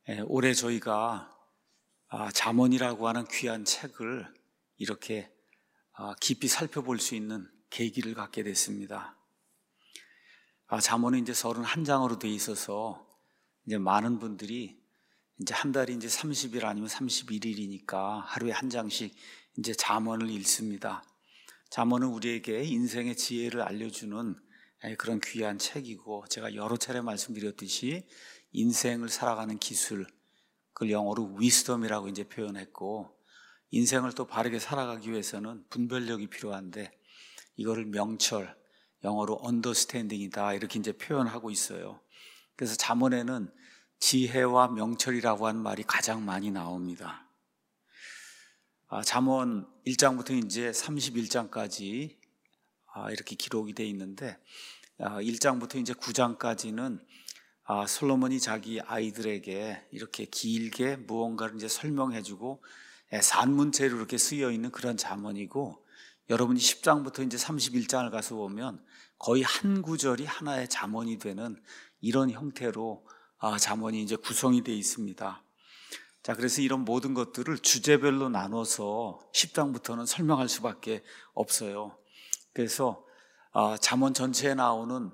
올해 저희가 잠언이라고 하는 귀한 책을 이렇게 깊이 살펴볼 수 있는 계기를 갖게 됐습니다. 잠언은 이제 31장으로 되어 있어서 이제 많은 분들이 이제 한 달이 이제 30일 아니면 31일이니까 하루에 한 장씩 이제 잠언을 읽습니다. 잠언은 우리에게 인생의 지혜를 알려주는 그런 귀한 책이고, 제가 여러 차례 말씀드렸듯이 인생을 살아가는 기술, 그걸 영어로 위스덤이라고 이제 표현했고, 인생을 또 바르게 살아가기 위해서는 분별력이 필요한데 이거를 명철, 영어로 언더스탠딩이다 이렇게 이제 표현하고 있어요. 그래서 잠언에는 지혜와 명철이라고 하는 말이 가장 많이 나옵니다. 잠언 1장부터 이제 31장까지 이렇게 기록이 되어 있는데, 1장부터 이제 9장까지는 솔로몬이 자기 아이들에게 이렇게 길게 무언가를 이제 설명해주고 산문체로 이렇게 쓰여 있는 그런 잠언이고, 여러분이 10장부터 이제 31장을 가서 보면 거의 한 구절이 하나의 잠언이 되는 이런 형태로 잠언이 이제 구성이 되어 있습니다. 자, 그래서 이런 모든 것들을 주제별로 나눠서 10장부터는 설명할 수밖에 없어요. 그래서 잠언 전체에 나오는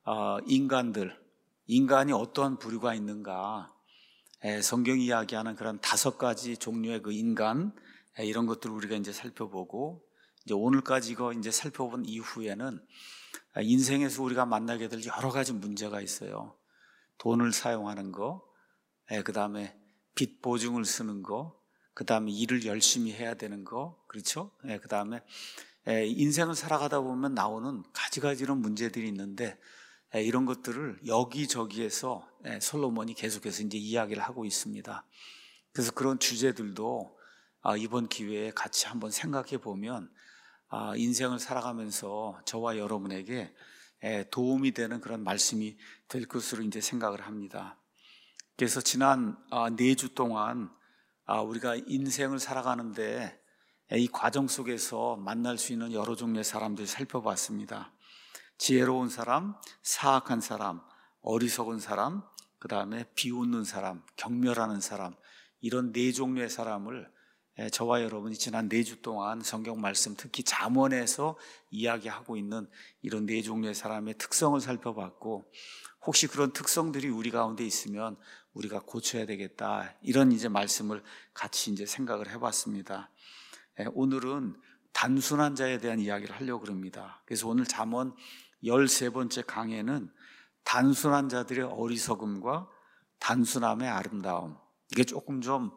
인간이 어떠한 부류가 있는가, 성경이 이야기하는 그런 5가지 종류의 그 인간, 이런 것들을 우리가 이제 살펴보고, 이제 오늘까지 이거 이제 살펴본 이후에는 인생에서 우리가 만나게 될 여러 가지 문제가 있어요. 돈을 사용하는 거, 그 다음에 빚 보증을 쓰는 거, 그 다음에 일을 열심히 해야 되는 거, 그렇죠? 그 다음에 인생을 살아가다 보면 나오는 가지 이런 문제들이 있는데, 이런 것들을 여기저기에서 솔로몬이 계속해서 이제 이야기를 하고 있습니다. 그래서 그런 주제들도 이번 기회에 같이 한번 생각해 보면 인생을 살아가면서 저와 여러분에게 도움이 되는 그런 말씀이 될 것으로 이제 생각을 합니다. 그래서 지난 4주 동안 우리가 인생을 살아가는데 이 과정 속에서 만날 수 있는 여러 종류의 사람들 살펴봤습니다. 지혜로운 사람, 사악한 사람, 어리석은 사람, 그 다음에 비웃는 사람, 경멸하는 사람, 이런 4종류의 사람을 저와 여러분이 지난 4주 동안 성경 말씀, 특히 잠언에서 이야기하고 있는 이런 4종류의 사람의 특성을 살펴봤고, 혹시 그런 특성들이 우리 가운데 있으면 우리가 고쳐야 되겠다, 이런 이제 말씀을 같이 이제 생각을 해봤습니다. 오늘은 단순한 자에 대한 이야기를 하려고 합니다. 그래서 오늘 잠언 13번째 강해는 단순한 자들의 어리석음과 단순함의 아름다움, 이게 조금 좀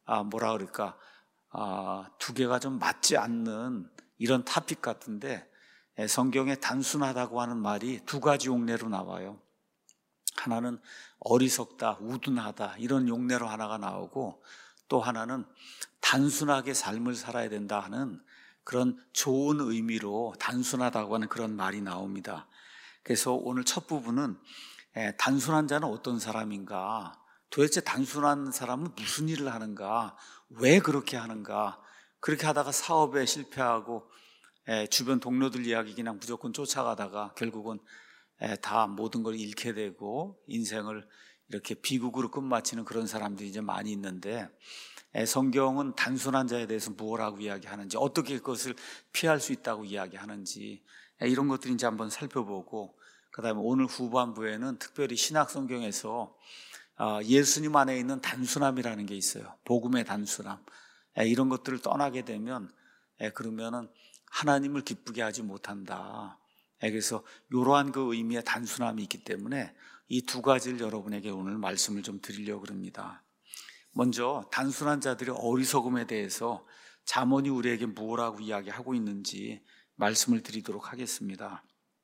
두 개가 좀 맞지 않는 이런 토픽 같은데, 성경에 단순하다고 하는 말이 2가지 용례로 나와요. 하나는 어리석다, 우둔하다, 이런 용례로 하나가 나오고, 또 하나는 단순하게 삶을 살아야 된다 하는 그런 좋은 의미로 단순하다고 하는 그런 말이 나옵니다. 그래서 오늘 첫 부분은 단순한 자는 어떤 사람인가, 도대체 단순한 사람은 무슨 일을 하는가, 왜 그렇게 하는가, 그렇게 하다가 사업에 실패하고 주변 동료들 이야기 그냥 무조건 쫓아가다가 결국은 다 모든 걸 잃게 되고 인생을 이렇게 비극으로 끝마치는 그런 사람들이 이제 많이 있는데, 성경은 단순한 자에 대해서 무엇라고 이야기하는지, 어떻게 그것을 피할 수 있다고 이야기하는지, 이런 것들을 이제 한번 살펴보고, 그 다음에 오늘 후반부에는 특별히 신약 성경에서 예수님 안에 있는 단순함이라는 게 있어요. 복음의 단순함. 이런 것들을 떠나게 되면 그러면은 하나님을 기쁘게 하지 못한다. 그래서 이러한 그 의미의 단순함이 있기 때문에 이 2가지를 여러분에게 오늘 말씀을 좀 드리려고 합니다. 먼저 단순한 자들의 어리석음에 대해서 잠언이 우리에게 무엇라고 이야기하고 있는지 말씀을 드리도록 하겠습니다.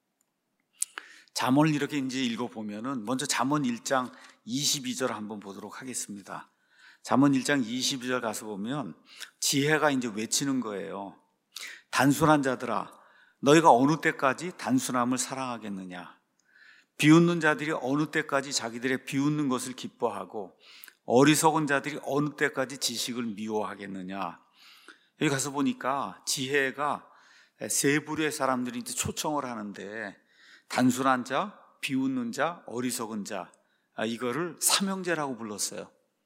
잠언을 이렇게 이제 읽어보면은 먼저 잠언 1장 22절 한번 보도록 하겠습니다. 잠언 1장 22절 가서 보면 지혜가 이제 외치는 거예요. 단순한 자들아, 너희가 어느 때까지 단순함을 사랑하겠느냐? 비웃는 자들이 어느 때까지 자기들의 비웃는 것을 기뻐하고 어리석은 자들이 어느 때까지 지식을 미워하겠느냐? 여기 가서 보니까 지혜가 3부류의 사람들이 이제 초청을 하는데, 단순한 자, 비웃는 자, 어리석은 자, 이거를 삼형제라고 불렀어요.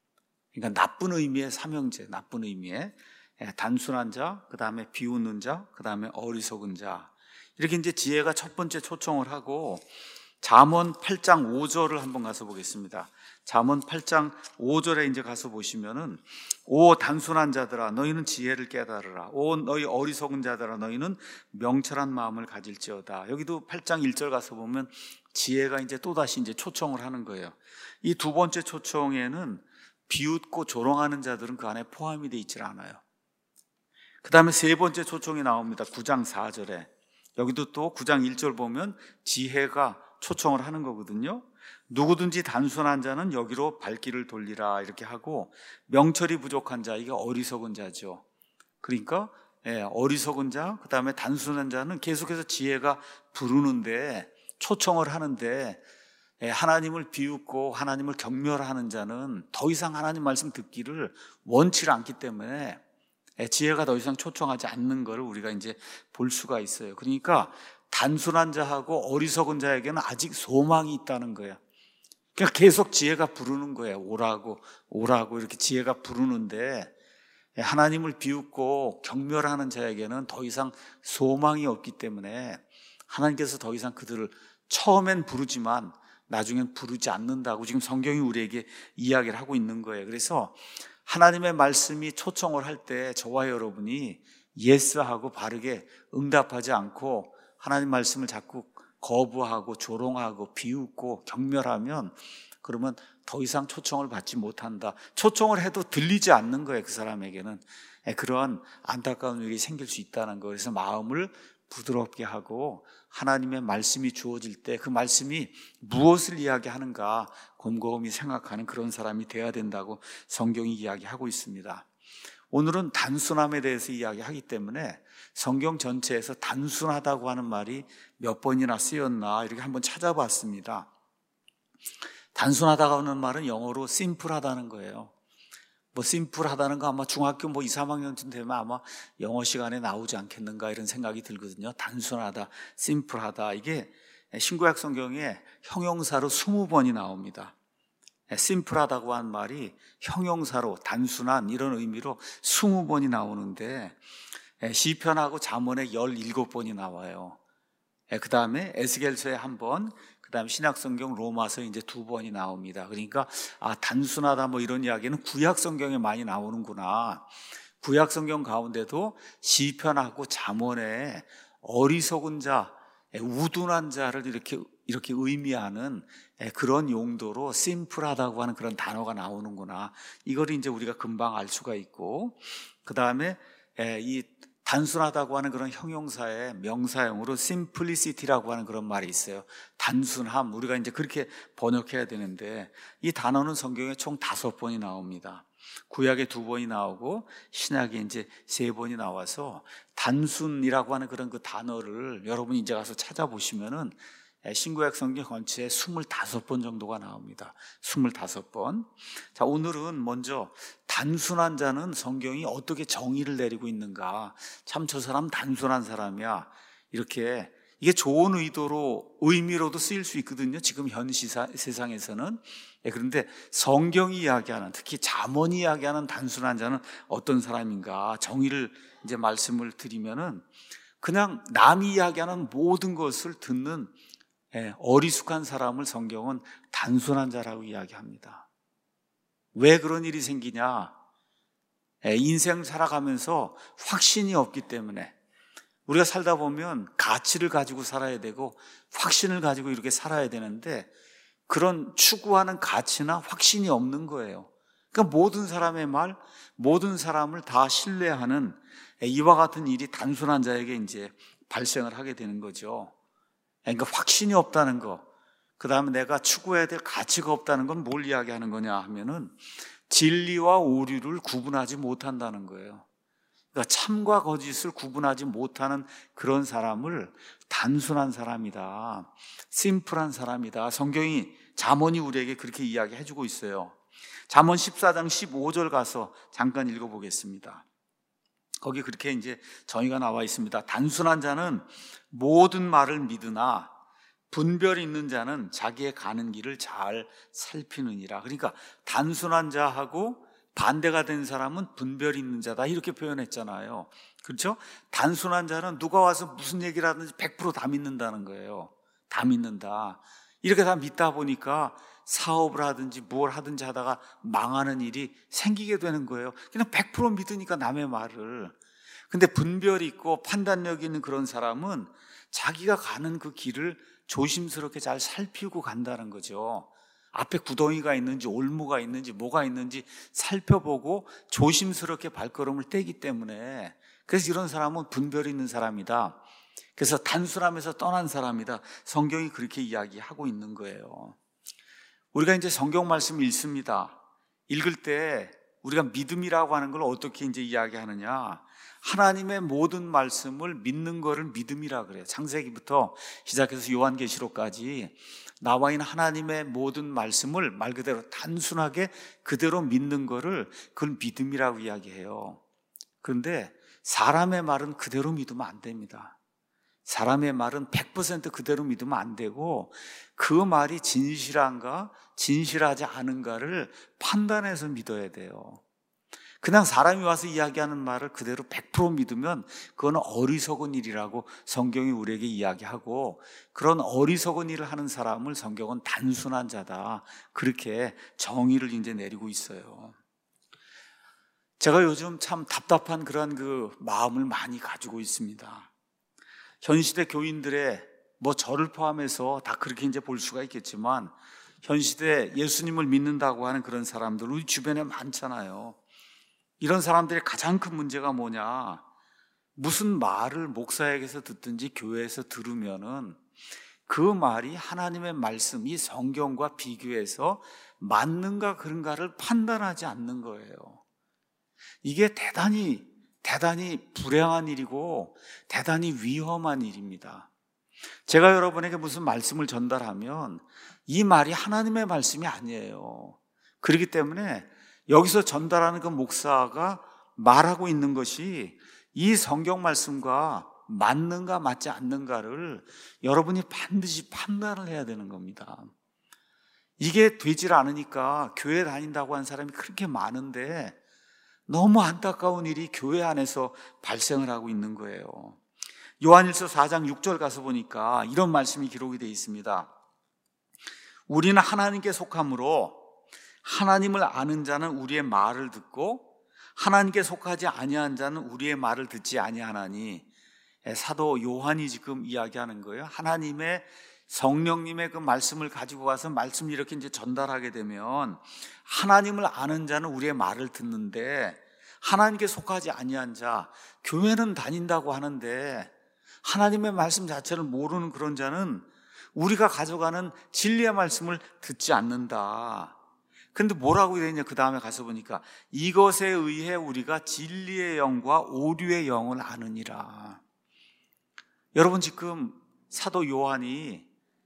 그러니까 나쁜 의미의 삼형제, 나쁜 의미의 단순한 자, 그 다음에 비웃는 자, 그 다음에 어리석은 자. 이렇게 이제 지혜가 첫 번째 초청을 하고 잠언 8장 5절을 한번 가서 보겠습니다. 잠언 8장 5절에 이제 가서 보시면은 오 단순한 자들아 너희는 지혜를 깨달으라. 오 너희 어리석은 자들아 너희는 명철한 마음을 가질지어다. 여기도 8장 1절 가서 보면 지혜가 이제 또다시 이제 초청을 하는 거예요. 이 두 번째 초청에는 비웃고 조롱하는 자들은 그 안에 포함이 되어 있질 않아요. 그 다음에 세 번째 초청이 나옵니다. 9장 4절에. 여기도 또 9장 1절 보면 지혜가 초청을 하는 거거든요. 누구든지 단순한 자는 여기로 발길을 돌리라 이렇게 하고 명철이 부족한 자, 이게 어리석은 자죠. 그러니까 어리석은 자, 그 다음에 단순한 자는 계속해서 지혜가 부르는데 초청을 하는데 하나님을 비웃고 하나님을 경멸하는 자는 더 이상 하나님 말씀 듣기를 원치 않기 때문에 지혜가 더 이상 초청하지 않는 것을 우리가 이제 볼 수가 있어요. 그러니까 단순한 자하고 어리석은 자에게는 아직 소망이 있다는 거예요. 그러니까 계속 지혜가 부르는 거예요. 오라고 오라고 이렇게 지혜가 부르는데 하나님을 비웃고 경멸하는 자에게는 더 이상 소망이 없기 때문에 하나님께서 더 이상 그들을 처음엔 부르지만 나중엔 부르지 않는다고 지금 성경이 우리에게 이야기를 하고 있는 거예요. 그래서 하나님의 말씀이 초청을 할 때 저와 여러분이 예스하고 바르게 응답하지 않고 하나님 말씀을 자꾸 거부하고 조롱하고 비웃고 경멸하면 그러면 더 이상 초청을 받지 못한다. 초청을 해도 들리지 않는 거예요. 그 사람에게는 그런 안타까운 일이 생길 수 있다는 거예요. 그래서 마음을 부드럽게 하고 하나님의 말씀이 주어질 때 그 말씀이 무엇을 이야기하는가 곰곰이 생각하는 그런 사람이 되어야 된다고 성경이 이야기하고 있습니다. 오늘은 단순함에 대해서 이야기하기 때문에 성경 전체에서 단순하다고 하는 말이 몇 번이나 쓰였나 이렇게 한번 찾아봤습니다. 단순하다고 하는 말은 영어로 심플하다는 거예요. 심플하다는 거 아마 중학교 2, 3학년쯤 되면 아마 영어 시간에 나오지 않겠는가 이런 생각이 들거든요. 단순하다, 심플하다. 이게 신구약 성경에 형용사로 20번이 나옵니다. 심플하다고 한 말이 형용사로 단순한 이런 의미로 20번이 나오는데 시편하고 잠언에 17번이 나와요. 그 다음에 에스겔서에 1번, 그 다음에 신약성경 로마서에 이제 2번이 나옵니다. 그러니까 단순하다 이런 이야기는 구약성경에 많이 나오는구나. 구약성경 가운데도 시편하고 잠언에 어리석은 자, 우둔한 자를 이렇게 의미하는 그런 용도로 심플하다고 하는 그런 단어가 나오는구나. 이걸 이제 우리가 금방 알 수가 있고, 그 다음에 이 단순하다고 하는 그런 형용사의 명사형으로 simplicity라고 하는 그런 말이 있어요. 단순함, 우리가 이제 그렇게 번역해야 되는데 이 단어는 성경에 총 5번이 나옵니다. 구약에 2번이 나오고 신약에 이제 3번이 나와서 단순이라고 하는 그런 그 단어를 여러분이 이제 가서 찾아보시면은 신구약 성경 전체에 25번 정도가 나옵니다. 25번. 자, 오늘은 먼저 단순한 자는 성경이 어떻게 정의를 내리고 있는가. 참 저 사람 단순한 사람이야. 이렇게 이게 좋은 의미로도 쓰일 수 있거든요. 지금 현 세상에서는. 그런데 성경이 이야기하는, 특히 잠언이 이야기하는 단순한 자는 어떤 사람인가 정의를 이제 말씀을 드리면은 그냥 남이 이야기하는 모든 것을 듣는 어리숙한 사람을 성경은 단순한 자라고 이야기합니다. 왜 그런 일이 생기냐? 인생 살아가면서 확신이 없기 때문에 우리가 살다 보면 가치를 가지고 살아야 되고 확신을 가지고 이렇게 살아야 되는데 그런 추구하는 가치나 확신이 없는 거예요. 그러니까 모든 사람의 말, 모든 사람을 다 신뢰하는 이와 같은 일이 단순한 자에게 이제 발생을 하게 되는 거죠. 그러니까 확신이 없다는 거, 그 다음에 내가 추구해야 될 가치가 없다는 건 뭘 이야기하는 거냐 하면은 진리와 오류를 구분하지 못한다는 거예요. 그러니까 참과 거짓을 구분하지 못하는 그런 사람을 단순한 사람이다, 심플한 사람이다. 성경이, 잠언이 우리에게 그렇게 이야기해 주고 있어요. 잠언 14장 15절 가서 잠깐 읽어보겠습니다. 거기 그렇게 이제 정의가 나와 있습니다. 단순한 자는 모든 말을 믿으나 분별 있는 자는 자기의 가는 길을 잘 살피느니라. 그러니까 단순한 자하고 반대가 된 사람은 분별이 있는 자다 이렇게 표현했잖아요. 그렇죠? 단순한 자는 누가 와서 무슨 얘기를 하든지 100%다 믿는다는 거예요. 다 믿는다. 이렇게 다 믿다 보니까 사업을 하든지 뭘 하든지 하다가 망하는 일이 생기게 되는 거예요. 그냥 100% 믿으니까 남의 말을. 근데 분별이 있고 판단력이 있는 그런 사람은 자기가 가는 그 길을 조심스럽게 잘 살피고 간다는 거죠. 앞에 구덩이가 있는지 올무가 있는지 뭐가 있는지 살펴보고 조심스럽게 발걸음을 떼기 때문에, 그래서 이런 사람은 분별이 있는 사람이다. 그래서 단순함에서 떠난 사람이다. 성경이 그렇게 이야기하고 있는 거예요. 우리가 이제 성경 말씀을 읽습니다. 읽을 때 우리가 믿음이라고 하는 걸 어떻게 이제 이야기하느냐? 하나님의 모든 말씀을 믿는 거를 믿음이라 그래요. 창세기부터 시작해서 요한계시록까지 나와 있는 하나님의 모든 말씀을 말 그대로 단순하게 그대로 믿는 거를 그걸 믿음이라고 이야기해요. 그런데 사람의 말은 그대로 믿으면 안 됩니다. 사람의 말은 100% 그대로 믿으면 안 되고 그 말이 진실한가 진실하지 않은가를 판단해서 믿어야 돼요. 그냥 사람이 와서 이야기하는 말을 그대로 100% 믿으면 그건 어리석은 일이라고 성경이 우리에게 이야기하고, 그런 어리석은 일을 하는 사람을 성경은 단순한 자다 그렇게 정의를 이제 내리고 있어요. 제가 요즘 참 답답한 그런 그 마음을 많이 가지고 있습니다. 현 시대 교인들의 저를 포함해서 다 그렇게 이제 볼 수가 있겠지만 현 시대 예수님을 믿는다고 하는 그런 사람들 우리 주변에 많잖아요. 이런 사람들의 가장 큰 문제가 뭐냐? 무슨 말을 목사에게서 듣든지 교회에서 들으면은 그 말이 하나님의 말씀, 이 성경과 비교해서 맞는가 그런가를 판단하지 않는 거예요. 이게 대단히 불행한 일이고 대단히 위험한 일입니다. 제가 여러분에게 무슨 말씀을 전달하면 이 말이 하나님의 말씀이 아니에요. 그렇기 때문에 여기서 전달하는 그 목사가 말하고 있는 것이 이 성경 말씀과 맞는가 맞지 않는가를 여러분이 반드시 판단을 해야 되는 겁니다. 이게 되질 않으니까 교회 다닌다고 하는 사람이 그렇게 많은데 너무 안타까운 일이 교회 안에서 발생을 하고 있는 거예요. 요한일서 4장 6절 가서 보니까 이런 말씀이 기록이 되어 있습니다. 우리는 하나님께 속함으로 하나님을 아는 자는 우리의 말을 듣고 하나님께 속하지 아니한 자는 우리의 말을 듣지 아니하나니, 사도 요한이 지금 이야기하는 거예요. 하나님의 성령님의 그 말씀을 가지고 와서 말씀을 이렇게 이제 전달하게 되면 하나님을 아는 자는 우리의 말을 듣는데 하나님께 속하지 아니한 자, 교회는 다닌다고 하는데 하나님의 말씀 자체를 모르는 그런 자는 우리가 가져가는 진리의 말씀을 듣지 않는다. 그런데 뭐라고 되어 있냐? 그 다음에 가서 보니까 이것에 의해 우리가 진리의 영과 오류의 영을 아느니라. 여러분, 지금 사도 요한이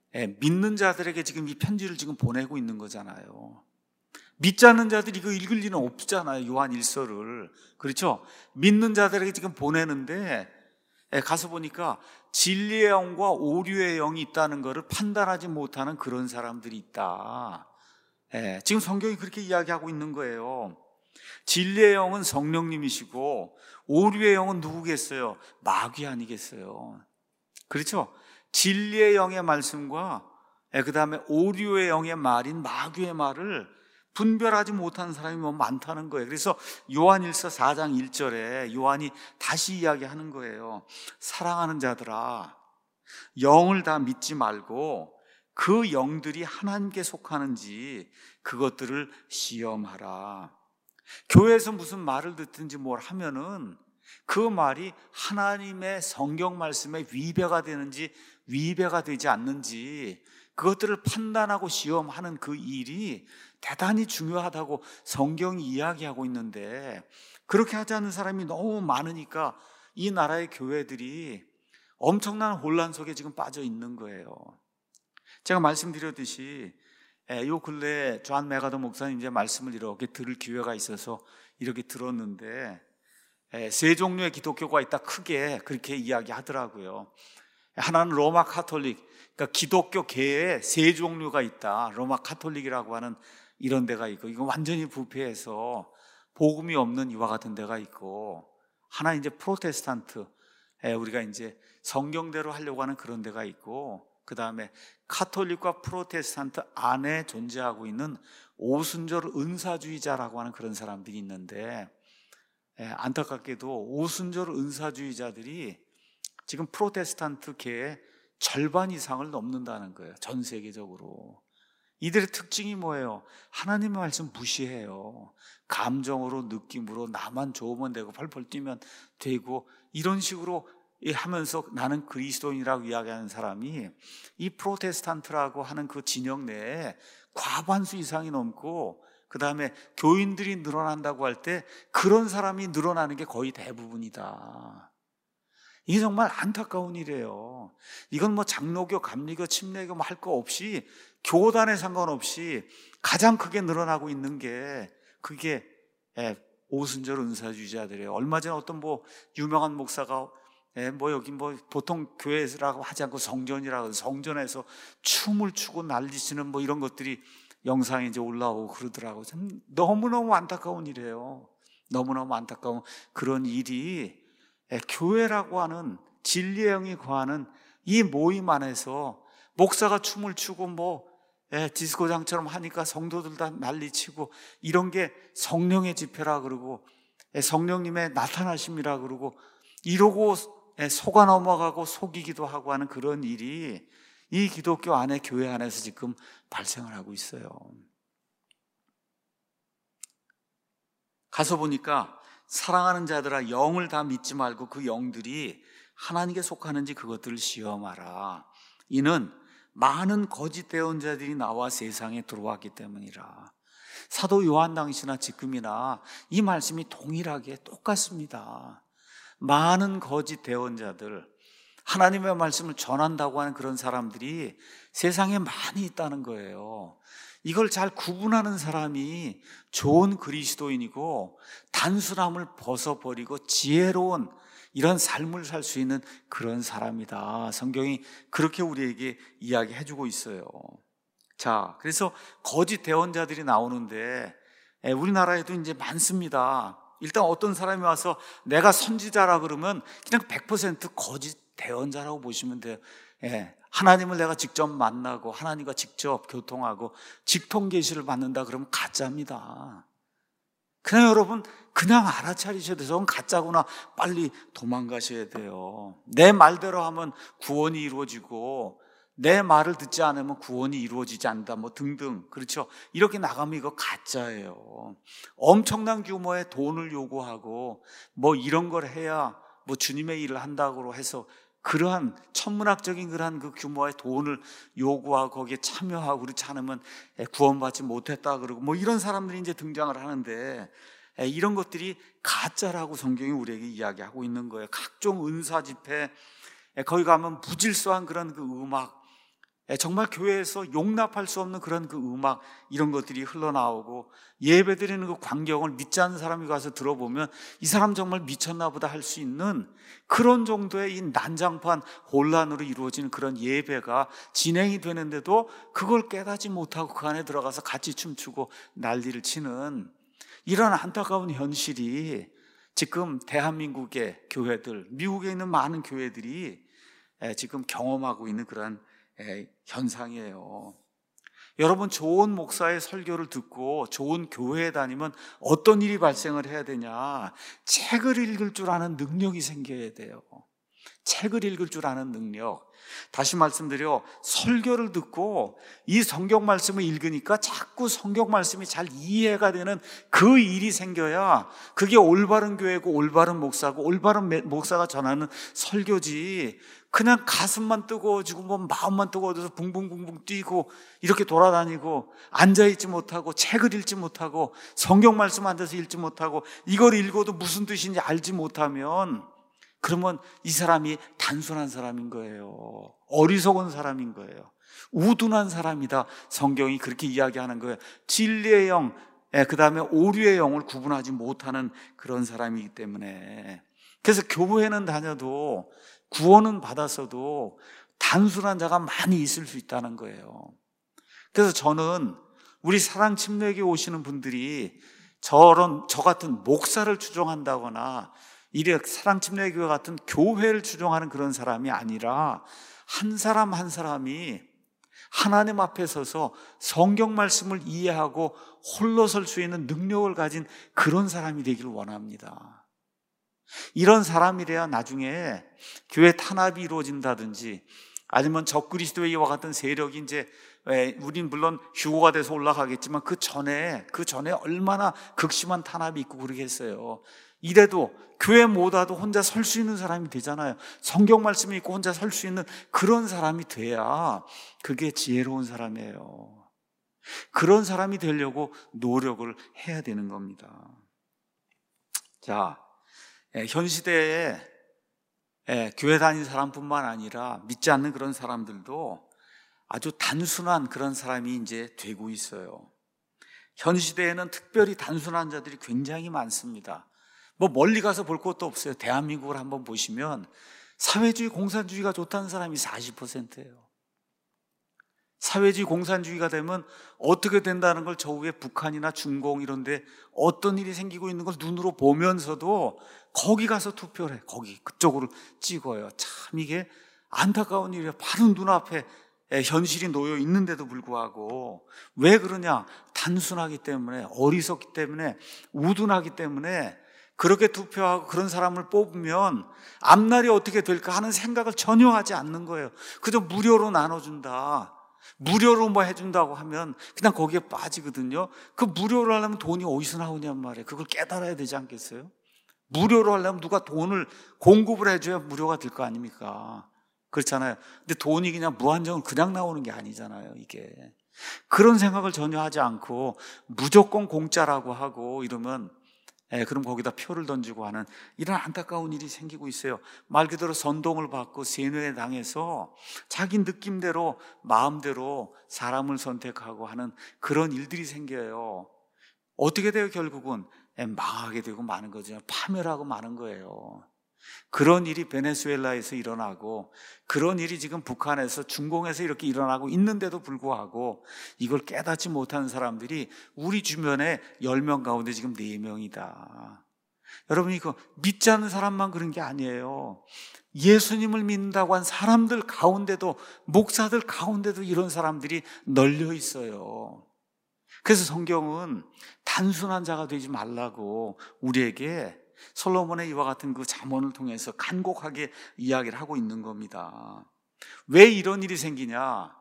믿는 자들에게 지금 이 편지를 지금 보내고 있는 거잖아요. 믿지 않는 자들이 이거 읽을 리는 없잖아요. 요한 1서를. 그렇죠? 믿는 자들에게 지금 보내는데 가서 보니까 진리의 영과 오류의 영이 있다는 것을 판단하지 못하는 그런 사람들이 있다. 지금 성경이 그렇게 이야기하고 있는 거예요. 진리의 영은 성령님이시고 오류의 영은 누구겠어요? 마귀 아니겠어요? 그렇죠? 진리의 영의 말씀과 그 다음에 오류의 영의 말인 마귀의 말을 분별하지 못하는 사람이 많다는 거예요. 그래서 요한일서 4장 1절에 요한이 다시 이야기하는 거예요. 사랑하는 자들아, 영을 다 믿지 말고 그 영들이 하나님께 속하는지 그것들을 시험하라. 교회에서 무슨 말을 듣든지 뭘 하면은 그 말이 하나님의 성경 말씀에 위배가 되는지 위배가 되지 않는지 그것들을 판단하고 시험하는 그 일이 대단히 중요하다고 성경이 이야기하고 있는데, 그렇게 하지 않는 사람이 너무 많으니까 이 나라의 교회들이 엄청난 혼란 속에 지금 빠져 있는 거예요. 제가 말씀드렸듯이 요 근래에 존 메가더 목사님 이제 말씀을 이렇게 들을 기회가 있어서 이렇게 들었는데, 세 종류의 기독교가 있다 크게 그렇게 이야기하더라고요. 하나는 로마 카톨릭, 그러니까 기독교계에 세 종류가 있다. 로마 카톨릭이라고 하는 이런 데가 있고, 이거 완전히 부패해서 복음이 없는 이와 같은 데가 있고, 하나 이제 프로테스탄트, 우리가 이제 성경대로 하려고 하는 그런 데가 있고, 그 다음에 카톨릭과 프로테스탄트 안에 존재하고 있는 오순절 은사주의자라고 하는 그런 사람들이 있는데, 안타깝게도 오순절 은사주의자들이 지금 프로테스탄트계의 절반 이상을 넘는다는 거예요. 전 세계적으로. 이들의 특징이 뭐예요? 하나님의 말씀 무시해요. 감정으로, 느낌으로 나만 좋으면 되고 펄펄 뛰면 되고, 이런 식으로 하면서 나는 그리스도인이라고 이야기하는 사람이 이 프로테스탄트라고 하는 그 진영 내에 과반수 이상이 넘고, 그 다음에 교인들이 늘어난다고 할 때 그런 사람이 늘어나는 게 거의 대부분이다. 이게 정말 안타까운 일이에요. 이건 뭐 장로교, 감리교, 침례교 뭐 할 거 없이, 교단에 상관없이 가장 크게 늘어나고 있는 게 그게 오순절 은사주의자들이에요. 얼마 전에 어떤 뭐 유명한 목사가 뭐 여기 뭐 보통 교회라고 하지 않고 성전이라고, 성전에서 춤을 추고 난리치는 뭐 이런 것들이 영상에 이제 올라오고 그러더라고요. 참 너무너무 안타까운 일이에요. 너무너무 안타까운 그런 일이 교회라고 하는 진리의 영이 거하는 이 모임 안에서 목사가 춤을 추고 뭐 디스코장처럼 하니까 성도들 다 난리치고, 이런 게 성령의 집회라 그러고 성령님의 나타나심이라 그러고, 이러고 속아 넘어가고 속이기도 하고 하는 그런 일이 이 기독교 안에, 교회 안에서 지금 발생을 하고 있어요. 가서 보니까 사랑하는 자들아, 영을 다 믿지 말고 그 영들이 하나님께 속하는지 그것들을 시험하라. 이는 많은 거짓 대언자들이 나와 세상에 들어왔기 때문이라. 사도 요한 당시나 지금이나 이 말씀이 동일하게 똑같습니다. 많은 거짓 대언자들, 하나님의 말씀을 전한다고 하는 그런 사람들이 세상에 많이 있다는 거예요. 이걸 잘 구분하는 사람이 좋은 그리스도인이고, 단순함을 벗어버리고 지혜로운 이런 삶을 살 수 있는 그런 사람이다. 성경이 그렇게 우리에게 이야기해주고 있어요. 자, 그래서 거짓 대언자들이 나오는데 우리나라에도 이제 많습니다. 일단 어떤 사람이 와서 내가 선지자라 그러면 그냥 100% 거짓 대언자라고 보시면 돼요. 하나님을 내가 직접 만나고 하나님과 직접 교통하고 직통 계시를 받는다 그러면 가짜입니다. 그냥 여러분 그냥 알아차리셔야 돼서 그건 가짜구나, 빨리 도망가셔야 돼요. 내 말대로 하면 구원이 이루어지고 내 말을 듣지 않으면 구원이 이루어지지 않는다 뭐 등등, 그렇죠? 이렇게 나가면 이거 가짜예요. 엄청난 규모의 돈을 요구하고 뭐 이런 걸 해야 뭐 주님의 일을 한다고 해서 그러한 천문학적인 그러한 그 규모의 돈을 요구하고 거기에 참여하고 그렇지 않으면 구원받지 못했다 그러고 뭐 이런 사람들이 이제 등장을 하는데, 이런 것들이 가짜라고 성경이 우리에게 이야기하고 있는 거예요. 각종 은사 집회, 거기 가면 무질서한 그런 그 음악, 정말 교회에서 용납할 수 없는 그런 그 음악, 이런 것들이 흘러나오고, 예배드리는 그 광경을 믿지 않는 사람이 가서 들어보면 이 사람 정말 미쳤나 보다 할 수 있는 그런 정도의 이 난장판 혼란으로 이루어지는 그런 예배가 진행이 되는데도 그걸 깨닫지 못하고 그 안에 들어가서 같이 춤추고 난리를 치는 이런 안타까운 현실이 지금 대한민국의 교회들, 미국에 있는 많은 교회들이 지금 경험하고 있는 그런 현상이에요. 여러분, 좋은 목사의 설교를 듣고 좋은 교회에 다니면 어떤 일이 발생을 해야 되냐? 책을 읽을 줄 아는 능력이 생겨야 돼요. 책을 읽을 줄 아는 능력. 다시 말씀드려, 설교를 듣고 이 성경 말씀을 읽으니까 자꾸 성경 말씀이 잘 이해가 되는 그 일이 생겨야 그게 올바른 교회고 올바른 목사고 올바른 목사가 전하는 설교지, 그냥 가슴만 뜨거워지고 뭐 마음만 뜨거워져서 붕붕붕붕 뛰고 이렇게 돌아다니고 앉아있지 못하고 책을 읽지 못하고 성경 말씀 앉아서 읽지 못하고 이걸 읽어도 무슨 뜻인지 알지 못하면, 그러면 이 사람이 단순한 사람인 거예요. 어리석은 사람인 거예요. 우둔한 사람이다. 성경이 그렇게 이야기하는 거예요. 진리의 영, 그 다음에 오류의 영을 구분하지 못하는 그런 사람이기 때문에. 그래서 교회는 다녀도 구원은 받았어도 단순한 자가 많이 있을 수 있다는 거예요. 그래서 저는 우리 사랑침례교회 오시는 분들이 저 같은 목사를 추종한다거나 이래 사랑침례교회 같은 교회를 추종하는 그런 사람이 아니라 한 사람 한 사람이 하나님 앞에 서서 성경 말씀을 이해하고 홀로 설 수 있는 능력을 가진 그런 사람이 되기를 원합니다. 이런 사람이래야 나중에 교회 탄압이 이루어진다든지 아니면 적그리스도와 같은 세력이 이제 우린 물론 휴거가 돼서 올라가겠지만 그 전에 얼마나 극심한 탄압이 있고 그러겠어요. 이래도 교회 못 와도 혼자 설 수 있는 사람이 되잖아요. 성경 말씀이 있고 혼자 설 수 있는 그런 사람이 돼야 그게 지혜로운 사람이에요. 그런 사람이 되려고 노력을 해야 되는 겁니다. 자, 현 시대에 교회 다니는 사람뿐만 아니라 믿지 않는 그런 사람들도 아주 단순한 그런 사람이 이제 되고 있어요. 현 시대에는 특별히 단순한 자들이 굉장히 많습니다. 뭐 멀리 가서 볼 것도 없어요. 대한민국을 한번 보시면 사회주의 공산주의가 좋다는 사람이 40%예요. 사회주의 공산주의가 되면 어떻게 된다는 걸 저 위에 북한이나 중공 이런 데 어떤 일이 생기고 있는 걸 눈으로 보면서도 거기 가서 투표를 해. 그쪽으로 찍어요. 참 이게 안타까운 일이에요. 바로 눈앞에 현실이 놓여 있는데도 불구하고 왜 그러냐? 단순하기 때문에, 어리석기 때문에, 우둔하기 때문에 그렇게 투표하고 그런 사람을 뽑으면 앞날이 어떻게 될까 하는 생각을 전혀 하지 않는 거예요. 그저 무료로 나눠준다, 무료로 뭐 해준다고 하면 그냥 거기에 빠지거든요. 그 무료로 하려면 돈이 어디서 나오냔 말이에요. 그걸 깨달아야 되지 않겠어요? 무료로 하려면 누가 돈을 공급을 해줘야 무료가 될 거 아닙니까? 그렇잖아요. 근데 돈이 그냥 무한정으로 그냥 나오는 게 아니잖아요, 이게. 그런 생각을 전혀 하지 않고 무조건 공짜라고 하고 이러면 그럼 거기다 표를 던지고 하는 이런 안타까운 일이 생기고 있어요. 말 그대로 선동을 받고 세뇌에 당해서 자기 느낌대로 마음대로 사람을 선택하고 하는 그런 일들이 생겨요. 어떻게 돼요? 결국은 망하게 되고 마는 거죠. 파멸하고 마는 거예요. 그런 일이 베네수엘라에서 일어나고 그런 일이 지금 북한에서 중공에서 이렇게 일어나고 있는데도 불구하고 이걸 깨닫지 못하는 사람들이 우리 주변에 10명 가운데 지금 4명이다. 여러분, 이거 믿지 않는 사람만 그런 게 아니에요. 예수님을 믿는다고 한 사람들 가운데도, 목사들 가운데도 이런 사람들이 널려 있어요. 그래서 성경은 단순한 자가 되지 말라고 우리에게 솔로몬의 이와 같은 그 잠언을 통해서 간곡하게 이야기를 하고 있는 겁니다. 왜 이런 일이 생기냐?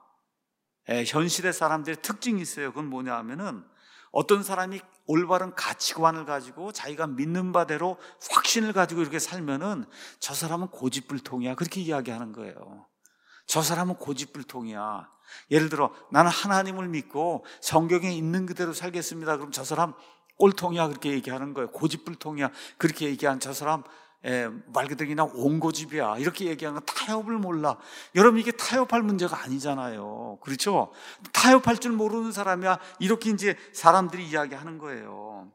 현 시대 사람들의 특징이 있어요. 그건 뭐냐 하면은 어떤 사람이 올바른 가치관을 가지고 자기가 믿는 바대로 확신을 가지고 이렇게 살면은 저 사람은 고집불통이야, 그렇게 이야기하는 거예요. 저 사람은 고집불통이야. 예를 들어 나는 하나님을 믿고 성경에 있는 그대로 살겠습니다. 그럼 저 사람 꼴통이야, 그렇게 얘기하는 거예요. 고집불통이야, 그렇게 얘기한 저 사람 말 그대로 그냥 온고집이야, 이렇게 얘기하는 건 타협을 몰라. 여러분, 이게 타협할 문제가 아니잖아요. 그렇죠? 타협할 줄 모르는 사람이야, 이렇게 이제 사람들이 이야기하는 거예요.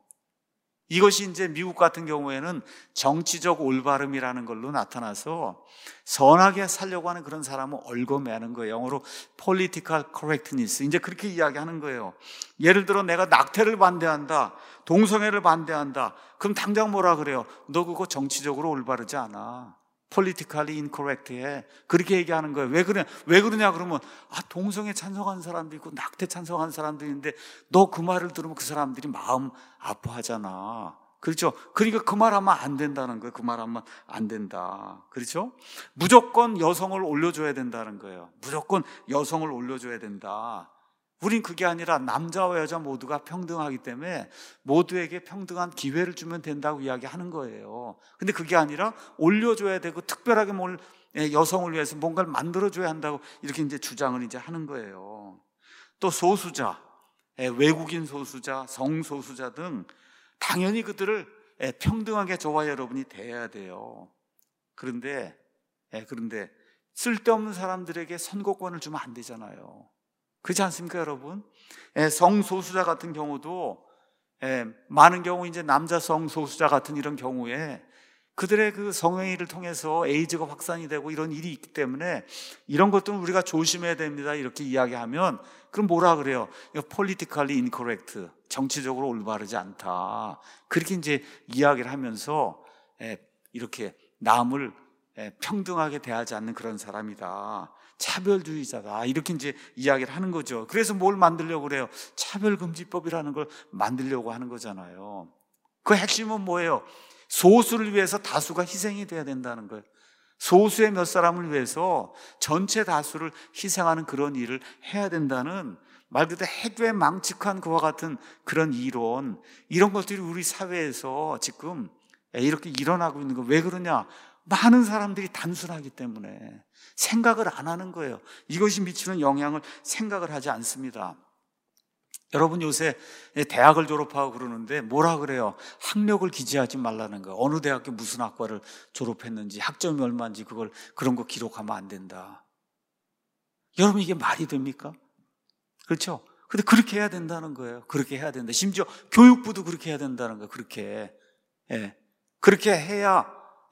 이것이 이제 미국 같은 경우에는 정치적 올바름이라는 걸로 나타나서 선하게 살려고 하는 그런 사람은 얽어매는 거예요. 영어로 political correctness, 이제 그렇게 이야기하는 거예요. 예를 들어 내가 낙태를 반대한다, 동성애를 반대한다, 그럼 당장 뭐라 그래요? 너 그거 정치적으로 올바르지 않아, politically incorrect해, 그렇게 얘기하는 거예요. 왜 그러냐 그러면 동성애 찬성하는 사람도 있고 낙태 찬성하는 사람도 있는데 너 그 말을 들으면 그 사람들이 마음 아파하잖아. 그렇죠? 그러니까 그 말하면 안 된다는 거예요. 그 말하면 안 된다. 그렇죠? 무조건 여성을 올려줘야 된다는 거예요. 무조건 여성을 올려줘야 된다. 우린 그게 아니라 남자와 여자 모두가 평등하기 때문에 모두에게 평등한 기회를 주면 된다고 이야기하는 거예요. 근데 그게 아니라 올려줘야 되고 특별하게 여성을 위해서 뭔가를 만들어줘야 한다고 이렇게 이제 주장을 이제 하는 거예요. 또 소수자, 외국인 소수자, 성소수자 등 당연히 그들을 평등하게 저와 여러분이 대해야 돼요. 그런데 쓸데없는 사람들에게 선거권을 주면 안 되잖아요. 그렇지 않습니까, 여러분? 성소수자 같은 경우도 많은 경우 이제 남자 성소수자 같은 이런 경우에 그들의 그 성행위를 통해서 에이즈가 확산이 되고 이런 일이 있기 때문에 이런 것들은 우리가 조심해야 됩니다. 이렇게 이야기하면 그럼 뭐라 그래요? 이거 politically incorrect, 정치적으로 올바르지 않다. 그렇게 이제 이야기를 하면서 이렇게 남을 평등하게 대하지 않는 그런 사람이다. 차별주의자다. 이렇게 이제 이야기를 하는 거죠. 그래서 뭘 만들려고 그래요? 차별금지법이라는 걸 만들려고 하는 거잖아요. 그 핵심은 뭐예요? 소수를 위해서 다수가 희생이 돼야 된다는 거예요. 소수의 몇 사람을 위해서 전체 다수를 희생하는 그런 일을 해야 된다는, 말 그대로 해괴 망측한 그와 같은 그런 이론, 이런 것들이 우리 사회에서 지금 이렇게 일어나고 있는 거예요. 왜 그러냐? 많은 사람들이 단순하기 때문에 생각을 안 하는 거예요. 이것이 미치는 영향을 생각을 하지 않습니다. 여러분 요새 대학을 졸업하고 그러는데 뭐라 그래요? 학력을 기재하지 말라는 거예요. 어느 대학교 무슨 학과를 졸업했는지, 학점이 얼마인지 그런 거 기록하면 안 된다. 여러분 이게 말이 됩니까? 그렇죠? 근데 그렇게 해야 된다는 거예요. 그렇게 해야 된다. 심지어 교육부도 그렇게 해야 된다는 거예요. 그렇게 해야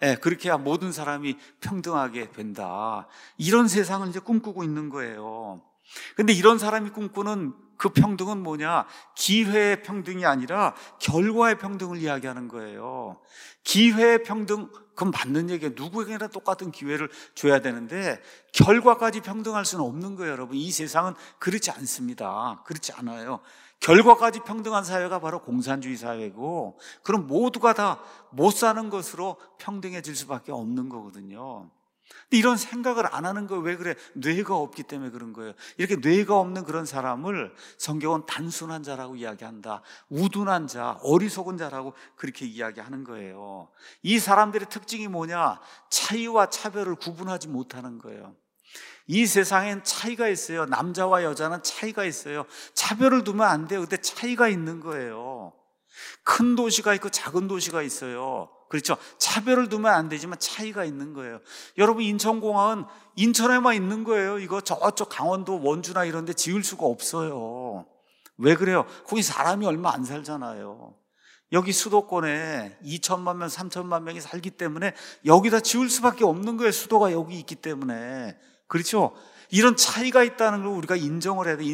모든 사람이 평등하게 된다. 이런 세상을 이제 꿈꾸고 있는 거예요. 근데 이런 사람이 꿈꾸는 그 평등은 뭐냐? 기회의 평등이 아니라 결과의 평등을 이야기하는 거예요. 기회의 평등, 그건 맞는 얘기예요. 누구에게나 똑같은 기회를 줘야 되는데 결과까지 평등할 수는 없는 거예요, 여러분. 이 세상은 그렇지 않습니다. 그렇지 않아요. 결과까지 평등한 사회가 바로 공산주의 사회고, 그럼 모두가 다 못 사는 것으로 평등해질 수밖에 없는 거거든요. 근데 이런 생각을 안 하는 거예요. 왜 그래? 뇌가 없기 때문에 그런 거예요. 이렇게 뇌가 없는 그런 사람을 성경은 단순한 자라고 이야기한다. 우둔한 자, 어리석은 자라고 그렇게 이야기하는 거예요. 이 사람들의 특징이 뭐냐? 차이와 차별을 구분하지 못하는 거예요. 이 세상엔 차이가 있어요. 남자와 여자는 차이가 있어요. 차별을 두면 안 돼요. 근데 차이가 있는 거예요. 큰 도시가 있고 작은 도시가 있어요. 그렇죠? 차별을 두면 안 되지만 차이가 있는 거예요. 여러분 인천공항은 인천에만 있는 거예요. 이거 저쪽 강원도 원주나 이런 데 지을 수가 없어요. 왜 그래요? 거기 사람이 얼마 안 살잖아요. 여기 수도권에 2천만 명, 3천만 명이 살기 때문에 여기다 지을 수밖에 없는 거예요. 수도가 여기 있기 때문에. 그렇죠? 이런 차이가 있다는 걸 우리가 인정을 해야 돼.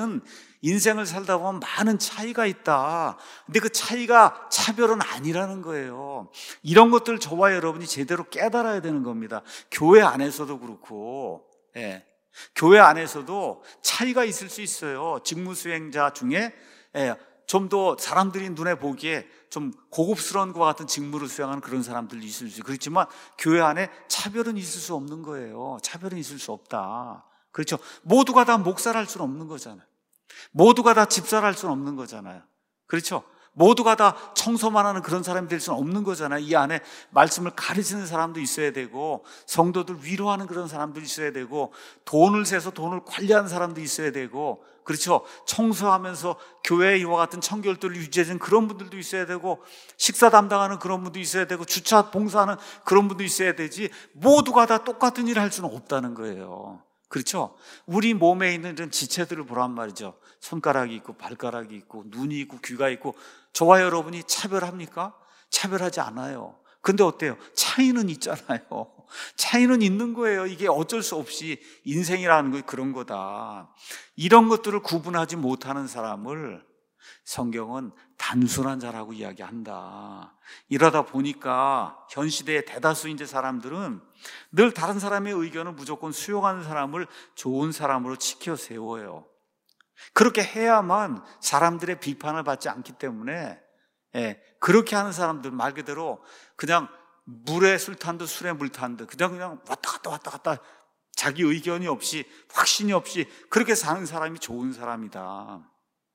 인생을 살다 보면 많은 차이가 있다. 근데 그 차이가 차별은 아니라는 거예요. 이런 것들 저와 여러분이 제대로 깨달아야 되는 겁니다. 교회 안에서도 그렇고, 교회 안에서도 차이가 있을 수 있어요. 직무 수행자 중에 좀 더 사람들이 눈에 보기에 좀 고급스러운 것과 같은 직무를 수행하는 그런 사람들도 있을 수 있어요. 그렇지만 교회 안에 차별은 있을 수 없는 거예요. 차별은 있을 수 없다. 그렇죠? 모두가 다 목사를 할 수는 없는 거잖아요. 모두가 다 집사를 할 수는 없는 거잖아요. 그렇죠? 모두가 다 청소만 하는 그런 사람이 될 수는 없는 거잖아요. 이 안에 말씀을 가르치는 사람도 있어야 되고, 성도들 위로하는 그런 사람도 있어야 되고, 돈을 세서 돈을 관리하는 사람도 있어야 되고, 그렇죠? 청소하면서 교회에 이와 같은 청결도를 유지해주는 그런 분들도 있어야 되고, 식사 담당하는 그런 분도 있어야 되고, 주차 봉사하는 그런 분도 있어야 되지, 모두가 다 똑같은 일을 할 수는 없다는 거예요. 그렇죠? 우리 몸에 있는 이런 지체들을 보란 말이죠. 손가락이 있고 발가락이 있고 눈이 있고 귀가 있고, 저와 여러분이 차별합니까? 차별하지 않아요. 근데 어때요? 차이는 있잖아요. 차이는 있는 거예요. 이게 어쩔 수 없이 인생이라는 게 그런 거다. 이런 것들을 구분하지 못하는 사람을 성경은 단순한 자라고 이야기한다. 이러다 보니까 현 시대의 대다수 이제 사람들은 늘 다른 사람의 의견을 무조건 수용하는 사람을 좋은 사람으로 치켜 세워요. 그렇게 해야만 사람들의 비판을 받지 않기 때문에, 그렇게 하는 사람들 말 그대로 그냥 물에 술 탄 듯 술에 물 탄 듯 그냥 왔다 갔다 자기 의견이 없이, 확신이 없이 그렇게 사는 사람이 좋은 사람이다.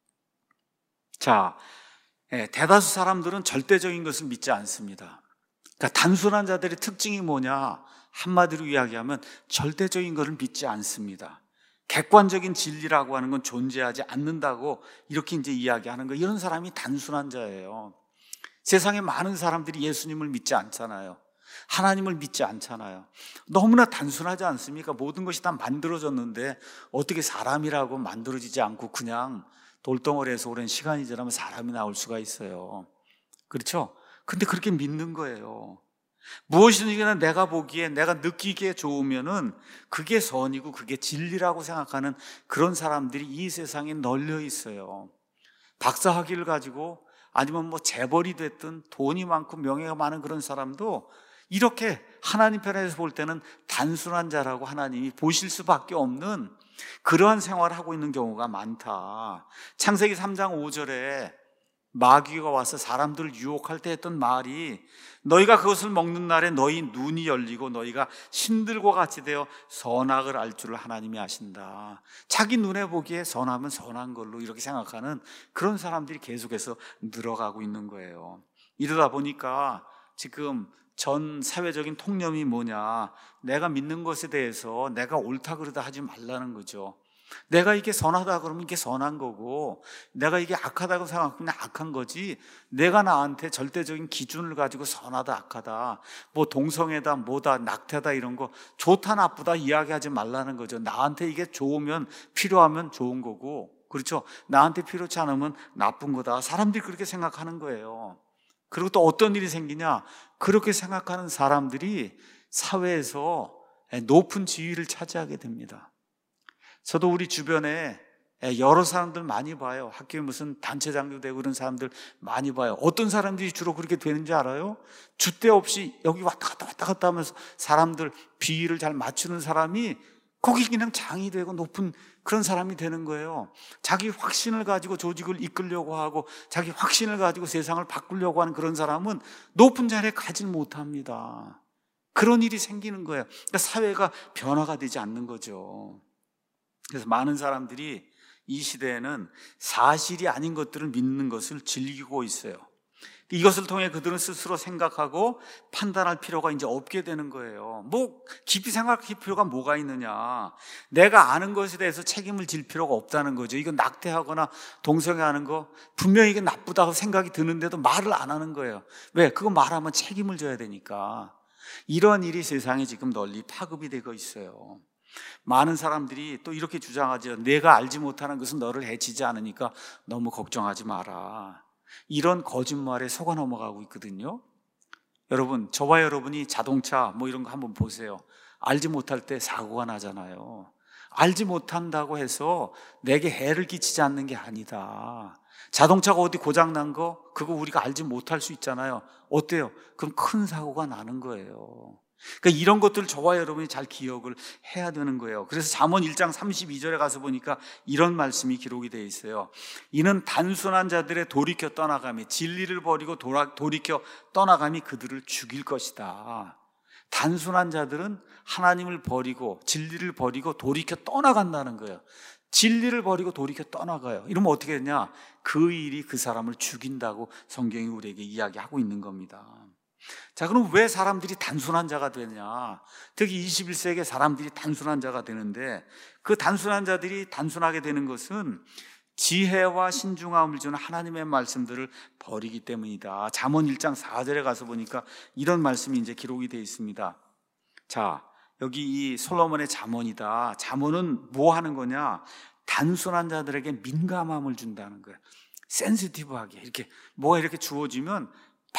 자, 대다수 사람들은 절대적인 것을 믿지 않습니다. 그러니까 단순한 자들의 특징이 뭐냐? 한마디로 이야기하면 절대적인 것을 믿지 않습니다. 객관적인 진리라고 하는 건 존재하지 않는다고 이렇게 이제 이야기하는 거예요. 이런 사람이 단순한 자예요. 세상에 많은 사람들이 예수님을 믿지 않잖아요. 하나님을 믿지 않잖아요. 너무나 단순하지 않습니까? 모든 것이 다 만들어졌는데 어떻게 사람이라고 만들어지지 않고 그냥 돌덩어리에서 오랜 시간이 지나면 사람이 나올 수가 있어요. 그렇죠? 근데 그렇게 믿는 거예요. 무엇이든지 내가 보기에, 내가 느끼기에 좋으면은 그게 선이고 그게 진리라고 생각하는 그런 사람들이 이 세상에 널려 있어요. 박사학위를 가지고 아니면 뭐 재벌이 됐든 돈이 많고 명예가 많은 그런 사람도 이렇게 하나님 편에서 볼 때는 단순한 자라고 하나님이 보실 수밖에 없는 그러한 생활을 하고 있는 경우가 많다. 창세기 3장 5절에 마귀가 와서 사람들을 유혹할 때 했던 말이, 너희가 그것을 먹는 날에 너희 눈이 열리고 너희가 신들과 같이 되어 선악을 알 줄을 하나님이 아신다. 자기 눈에 보기에 선하면 선한 걸로 이렇게 생각하는 그런 사람들이 계속해서 늘어가고 있는 거예요. 이러다 보니까 지금 전 사회적인 통념이 뭐냐, 내가 믿는 것에 대해서 내가 옳다 그르다 하지 말라는 거죠. 내가 이게 선하다 그러면 이게 선한 거고, 내가 이게 악하다고 생각하면 악한 거지, 내가 나한테 절대적인 기준을 가지고 선하다 악하다, 뭐 동성애다 뭐다 낙태다 이런 거 좋다 나쁘다 이야기하지 말라는 거죠. 나한테 이게 좋으면 필요하면 좋은 거고, 그렇죠? 나한테 필요치 않으면 나쁜 거다. 사람들이 그렇게 생각하는 거예요. 그리고 또 어떤 일이 생기냐, 그렇게 생각하는 사람들이 사회에서 높은 지위를 차지하게 됩니다. 저도 우리 주변에 여러 사람들 많이 봐요. 학교에 무슨 단체장도 되고 그런 사람들 많이 봐요. 어떤 사람들이 주로 그렇게 되는지 알아요? 줏대 없이 여기 왔다 갔다 하면서 사람들 비위를 잘 맞추는 사람이 거기 그냥 장이 되고 높은 그런 사람이 되는 거예요. 자기 확신을 가지고 조직을 이끌려고 하고 자기 확신을 가지고 세상을 바꾸려고 하는 그런 사람은 높은 자리에 가질 못합니다. 그런 일이 생기는 거예요. 그러니까 사회가 변화가 되지 않는 거죠. 그래서 많은 사람들이 이 시대에는 사실이 아닌 것들을 믿는 것을 즐기고 있어요. 이것을 통해 그들은 스스로 생각하고 판단할 필요가 이제 없게 되는 거예요. 뭐 깊이 생각할 필요가 뭐가 있느냐. 내가 아는 것에 대해서 책임을 질 필요가 없다는 거죠. 이건 낙태하거나 동성애하는 거 분명히 이게 나쁘다고 생각이 드는데도 말을 안 하는 거예요. 왜? 그거 말하면 책임을 져야 되니까. 이런 일이 세상에 지금 널리 파급이 되고 있어요. 많은 사람들이 또 이렇게 주장하죠. 내가 알지 못하는 것은 너를 해치지 않으니까 너무 걱정하지 마라. 이런 거짓말에 속아 넘어가고 있거든요. 여러분, 저와 여러분이 자동차 뭐 이런 거 한번 보세요. 알지 못할 때 사고가 나잖아요. 알지 못한다고 해서 내게 해를 끼치지 않는 게 아니다. 자동차가 어디 고장 난 거 그거 우리가 알지 못할 수 있잖아요. 어때요? 그럼 큰 사고가 나는 거예요. 그러니까 이런 것들을 저와 여러분이 잘 기억을 해야 되는 거예요. 그래서 잠언 1장 32절에 가서 보니까 이런 말씀이 기록이 되어 있어요. 이는 단순한 자들의 돌이켜 떠나감이, 진리를 버리고 돌이켜 떠나감이 그들을 죽일 것이다. 단순한 자들은 하나님을 버리고 진리를 버리고 돌이켜 떠나간다는 거예요. 진리를 버리고 돌이켜 떠나가요. 이러면 어떻게 되냐? 그 일이 그 사람을 죽인다고 성경이 우리에게 이야기하고 있는 겁니다. 자, 그럼 왜 사람들이 단순한 자가 되냐? 특히 21세기에 사람들이 단순한 자가 되는데, 그 단순한 자들이 단순하게 되는 것은 지혜와 신중함을 주는 하나님의 말씀들을 버리기 때문이다. 잠언 1장 4절에 가서 보니까 이런 말씀이 이제 기록이 되어 있습니다. 자, 여기 이 솔로몬의 잠언이다. 잠언은 뭐 하는 거냐? 단순한 자들에게 민감함을 준다는 거예요. 센시티브하게 이렇게 뭐가 이렇게 주어지면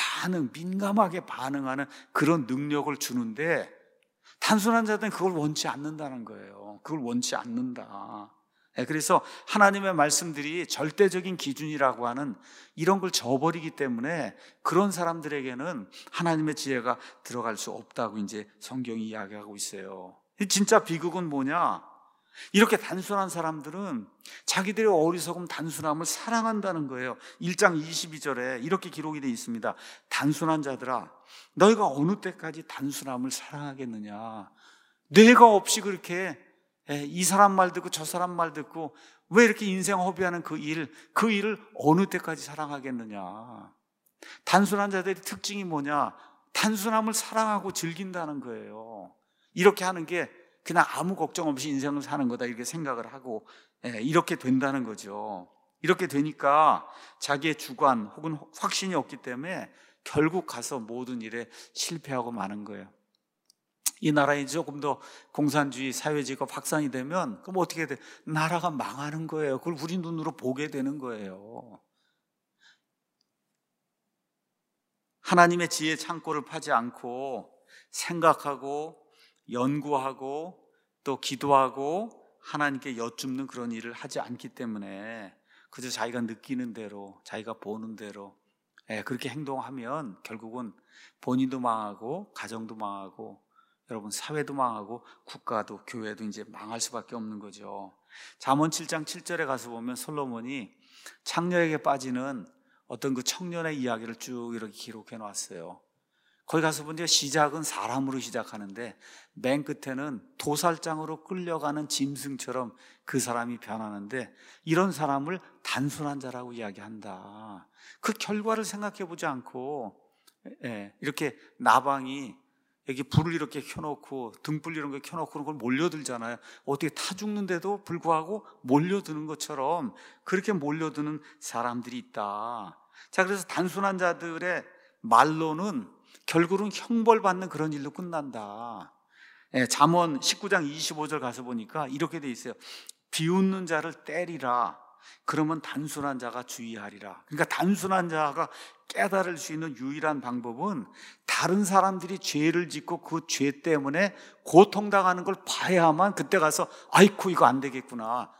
민감하게 반응하는 그런 능력을 주는데, 단순한 자들은 그걸 원치 않는다는 거예요. 그걸 원치 않는다. 그래서 하나님의 말씀들이 절대적인 기준이라고 하는 이런 걸 저버리기 때문에 그런 사람들에게는 하나님의 지혜가 들어갈 수 없다고 이제 성경이 이야기하고 있어요. 진짜 비극은 뭐냐? 이렇게 단순한 사람들은 자기들의 어리석음 단순함을 사랑한다는 거예요. 1장 22절에 이렇게 기록이 되어 있습니다. 단순한 자들아, 너희가 어느 때까지 단순함을 사랑하겠느냐? 뇌가 없이 그렇게 이 사람 말 듣고 저 사람 말 듣고 왜 이렇게 인생 허비하는 그 일을 어느 때까지 사랑하겠느냐? 단순한 자들의 특징이 뭐냐? 단순함을 사랑하고 즐긴다는 거예요. 이렇게 하는 게 그냥 아무 걱정 없이 인생을 사는 거다 이렇게 생각을 하고 이렇게 된다는 거죠. 이렇게 되니까 자기의 주관 혹은 확신이 없기 때문에 결국 가서 모든 일에 실패하고 마는 거예요. 이 나라에 조금 더 공산주의 사회주의가 확산이 되면 그럼 어떻게 돼? 나라가 망하는 거예요. 그걸 우리 눈으로 보게 되는 거예요. 하나님의 지혜 창고를 파지 않고 생각하고 연구하고 또 기도하고 하나님께 여쭙는 그런 일을 하지 않기 때문에 그저 자기가 느끼는 대로, 자기가 보는 대로 그렇게 행동하면 결국은 본인도 망하고 가정도 망하고 여러분 사회도 망하고 국가도 교회도 이제 망할 수밖에 없는 거죠. 잠언 7장 7절에 가서 보면 솔로몬이 창녀에게 빠지는 어떤 그 청년의 이야기를 쭉 이렇게 기록해 놨어요. 거기 가서 보니까 시작은 사람으로 시작하는데 맨 끝에는 도살장으로 끌려가는 짐승처럼 그 사람이 변하는데 이런 사람을 단순한 자라고 이야기한다. 그 결과를 생각해 보지 않고 이렇게 나방이 여기 불을 이렇게 켜놓고 등불 이런 거 켜놓고 그런 걸 몰려들잖아요. 어떻게 타 죽는데도 불구하고 몰려드는 것처럼 그렇게 몰려드는 사람들이 있다. 자, 그래서 단순한 자들의 말로는 결국은 형벌받는 그런 일로 끝난다. 잠언 19장 25절 가서 보니까 이렇게 돼 있어요. 비웃는 자를 때리라. 그러면 단순한 자가 주의하리라. 그러니까 단순한 자가 깨달을 수 있는 유일한 방법은 다른 사람들이 죄를 짓고 그 죄 때문에 고통당하는 걸 봐야만 그때 가서 아이쿠 이거 안 되겠구나.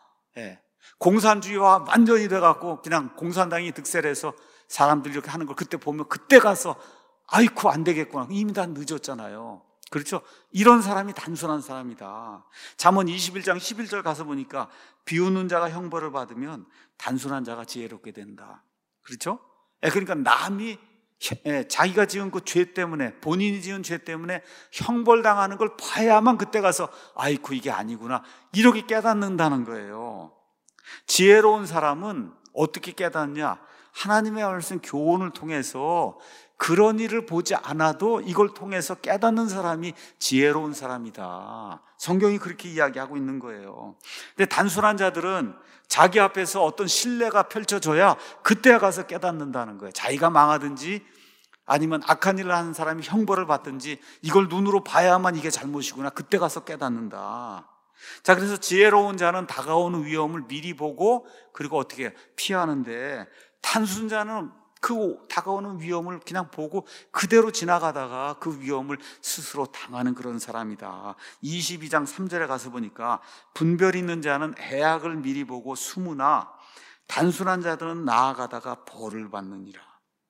공산주의와 완전히 돼갖고 그냥 공산당이 득세해서 사람들이 이렇게 하는 걸 그때 보면 그때 가서 아이쿠 안 되겠구나. 이미 다 늦었잖아요. 그렇죠? 이런 사람이 단순한 사람이다. 잠언 21장 11절 가서 보니까 비웃는 자가 형벌을 받으면 단순한 자가 지혜롭게 된다. 그렇죠? 그러니까 남이 자기가 지은 그 죄 때문에 본인이 지은 죄 때문에 형벌당하는 걸 봐야만 그때 가서 아이쿠 이게 아니구나 이렇게 깨닫는다는 거예요. 지혜로운 사람은 어떻게 깨닫냐? 하나님의 말씀 교훈을 통해서 그런 일을 보지 않아도 이걸 통해서 깨닫는 사람이 지혜로운 사람이다. 성경이 그렇게 이야기하고 있는 거예요. 근데 단순한 자들은 자기 앞에서 어떤 신뢰가 펼쳐져야 그때 가서 깨닫는다는 거예요. 자기가 망하든지 아니면 악한 일을 하는 사람이 형벌을 받든지 이걸 눈으로 봐야만 이게 잘못이구나 그때 가서 깨닫는다. 자, 그래서 지혜로운 자는 다가오는 위험을 미리 보고 그리고 어떻게 피하는데 단순자는 그 다가오는 위험을 그냥 보고 그대로 지나가다가 그 위험을 스스로 당하는 그런 사람이다. 22장 3절에 가서 보니까 분별 있는 자는 해악을 미리 보고 숨으나 단순한 자들은 나아가다가 벌을 받느니라.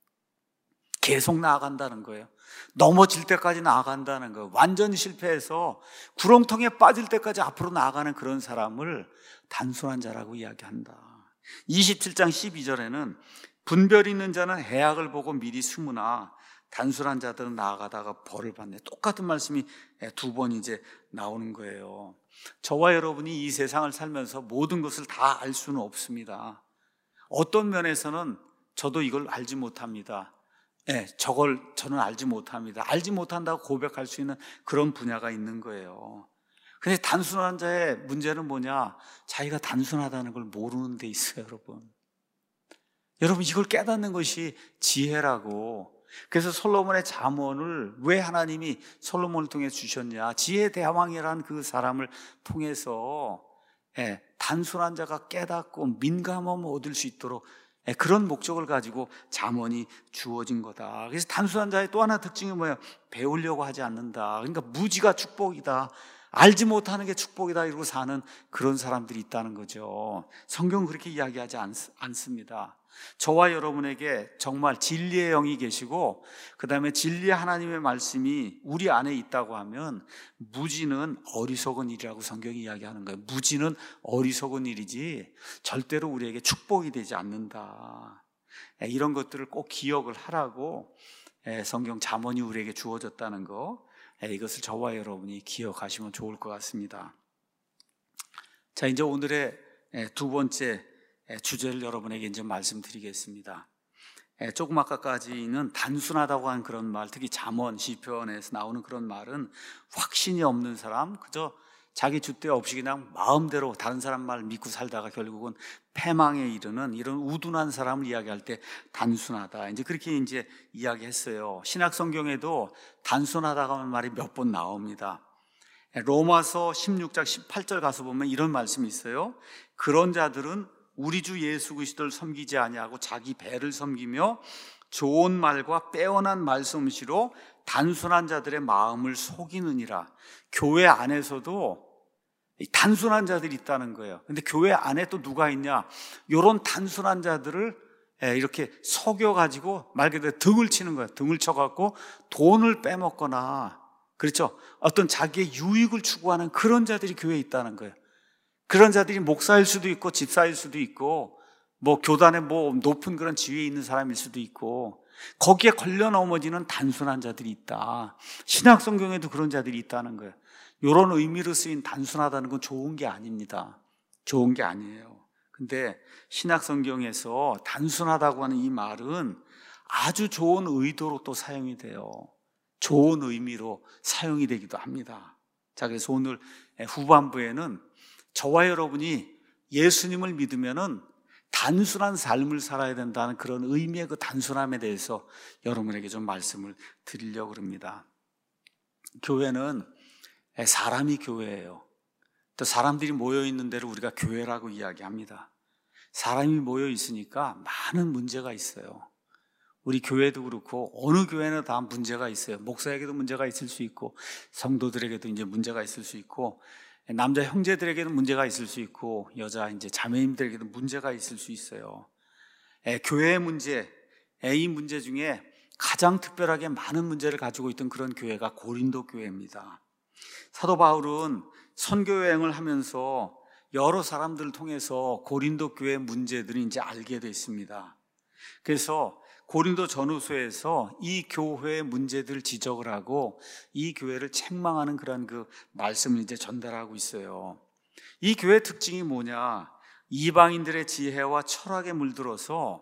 계속 나아간다는 거예요. 넘어질 때까지 나아간다는 거예요. 완전히 실패해서 구렁텅이에 빠질 때까지 앞으로 나아가는 그런 사람을 단순한 자라고 이야기한다. 27장 12절에는 분별 있는 자는 해악을 보고 미리 숨으나 단순한 자들은 나아가다가 벌을 받네. 똑같은 말씀이 두 번 이제 나오는 거예요. 저와 여러분이 이 세상을 살면서 모든 것을 다 알 수는 없습니다. 어떤 면에서는 저도 이걸 알지 못합니다. 저걸 저는 알지 못합니다. 알지 못한다고 고백할 수 있는 그런 분야가 있는 거예요. 근데 단순한 자의 문제는 뭐냐? 자기가 단순하다는 걸 모르는 데 있어요, 여러분. 여러분, 이걸 깨닫는 것이 지혜라고. 그래서 솔로몬의 잠언을 왜 하나님이 솔로몬을 통해 주셨냐? 지혜 대왕이라는 그 사람을 통해서 단순한 자가 깨닫고 민감함을 얻을 수 있도록 그런 목적을 가지고 잠언이 주어진 거다. 그래서 단순한 자의 또 하나 특징이 뭐예요? 배우려고 하지 않는다. 그러니까 무지가 축복이다. 알지 못하는 게 축복이다 이러고 사는 그런 사람들이 있다는 거죠. 성경은 그렇게 이야기하지 않습니다. 저와 여러분에게 정말 진리의 영이 계시고 그 다음에 진리의 하나님의 말씀이 우리 안에 있다고 하면 무지는 어리석은 일이라고 성경이 이야기하는 거예요. 무지는 어리석은 일이지 절대로 우리에게 축복이 되지 않는다. 이런 것들을 꼭 기억을 하라고 성경 잠언이 우리에게 주어졌다는 거, 이것을 저와 여러분이 기억하시면 좋을 것 같습니다. 자, 이제 오늘의 두 번째 주제를 여러분에게 이제 말씀드리겠습니다. 조금 아까까지는 단순하다고 하는 그런 말, 특히 잠언, 시편에서 나오는 그런 말은 확신이 없는 사람, 그저 자기 줏대 없이 그냥 마음대로 다른 사람 말 믿고 살다가 결국은 패망에 이르는 이런 우둔한 사람을 이야기할 때 단순하다. 이제 그렇게 이제 이야기했어요. 신약 성경에도 단순하다고 하는 말이 몇 번 나옵니다. 로마서 16장 18절 가서 보면 이런 말씀이 있어요. 그런 자들은 우리 주 예수 그리스도를 섬기지 아니하고 자기 배를 섬기며 좋은 말과 빼어난 말솜씨로 단순한 자들의 마음을 속이느니라. 교회 안에서도 단순한 자들이 있다는 거예요. 근데 교회 안에 또 누가 있냐? 이런 단순한 자들을 이렇게 속여가지고 말 그대로 등을 치는 거예요. 등을 쳐갖고 돈을 빼먹거나, 그렇죠? 어떤 자기의 유익을 추구하는 그런 자들이 교회에 있다는 거예요. 그런 자들이 목사일 수도 있고 집사일 수도 있고 뭐 교단에 뭐 높은 그런 지위에 있는 사람일 수도 있고, 거기에 걸려 넘어지는 단순한 자들이 있다. 신약 성경에도 그런 자들이 있다는 거예요. 이런 의미로 쓰인 단순하다는 건 좋은 게 아닙니다. 좋은 게 아니에요. 근데 신약 성경에서 단순하다고 하는 이 말은 아주 좋은 의도로 또 사용이 돼요. 좋은 의미로 사용이 되기도 합니다. 자, 그래서 오늘 후반부에는 저와 여러분이 예수님을 믿으면은 단순한 삶을 살아야 된다는 그런 의미의 그 단순함에 대해서 여러분에게 좀 말씀을 드리려고 합니다. 교회는 사람이 교회예요. 또 사람들이 모여 있는 데를 우리가 교회라고 이야기합니다. 사람이 모여 있으니까 많은 문제가 있어요. 우리 교회도 그렇고 어느 교회는 다 문제가 있어요. 목사에게도 문제가 있을 수 있고, 성도들에게도 이제 문제가 있을 수 있고, 남자 형제들에게는 문제가 있을 수 있고, 여자 이제 자매님들에게도 문제가 있을 수 있어요. 교회의 문제, 이 문제 중에 가장 특별하게 많은 문제를 가지고 있던 그런 교회가 고린도 교회입니다. 사도 바울은 선교 여행을 하면서 여러 사람들을 통해서 고린도 교회의 문제들을 이제 알게 됐습니다. 그래서 고린도 전후서에서 이 교회의 문제들을 지적을 하고 이 교회를 책망하는 그런 그 말씀을 이제 전달하고 있어요. 이 교회의 특징이 뭐냐? 이방인들의 지혜와 철학에 물들어서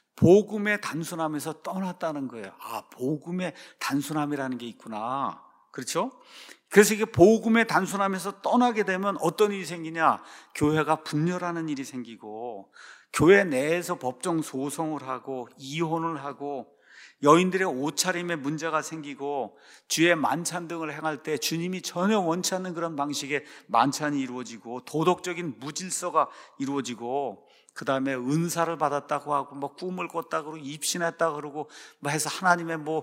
복음의 단순함에서 떠났다는 거예요. 아, 복음의 단순함이라는 게 있구나. 그렇죠? 그래서 이게 복음의 단순함에서 떠나게 되면 어떤 일이 생기냐? 교회가 분열하는 일이 생기고, 교회 내에서 법정 소송을 하고 이혼을 하고, 여인들의 옷차림에 문제가 생기고, 주의 만찬 등을 행할 때 주님이 전혀 원치 않는 그런 방식의 만찬이 이루어지고, 도덕적인 무질서가 이루어지고, 그 다음에 은사를 받았다고 하고 뭐 꿈을 꿨다고 그러고 입신했다고 그러고 뭐 해서 하나님의 뭐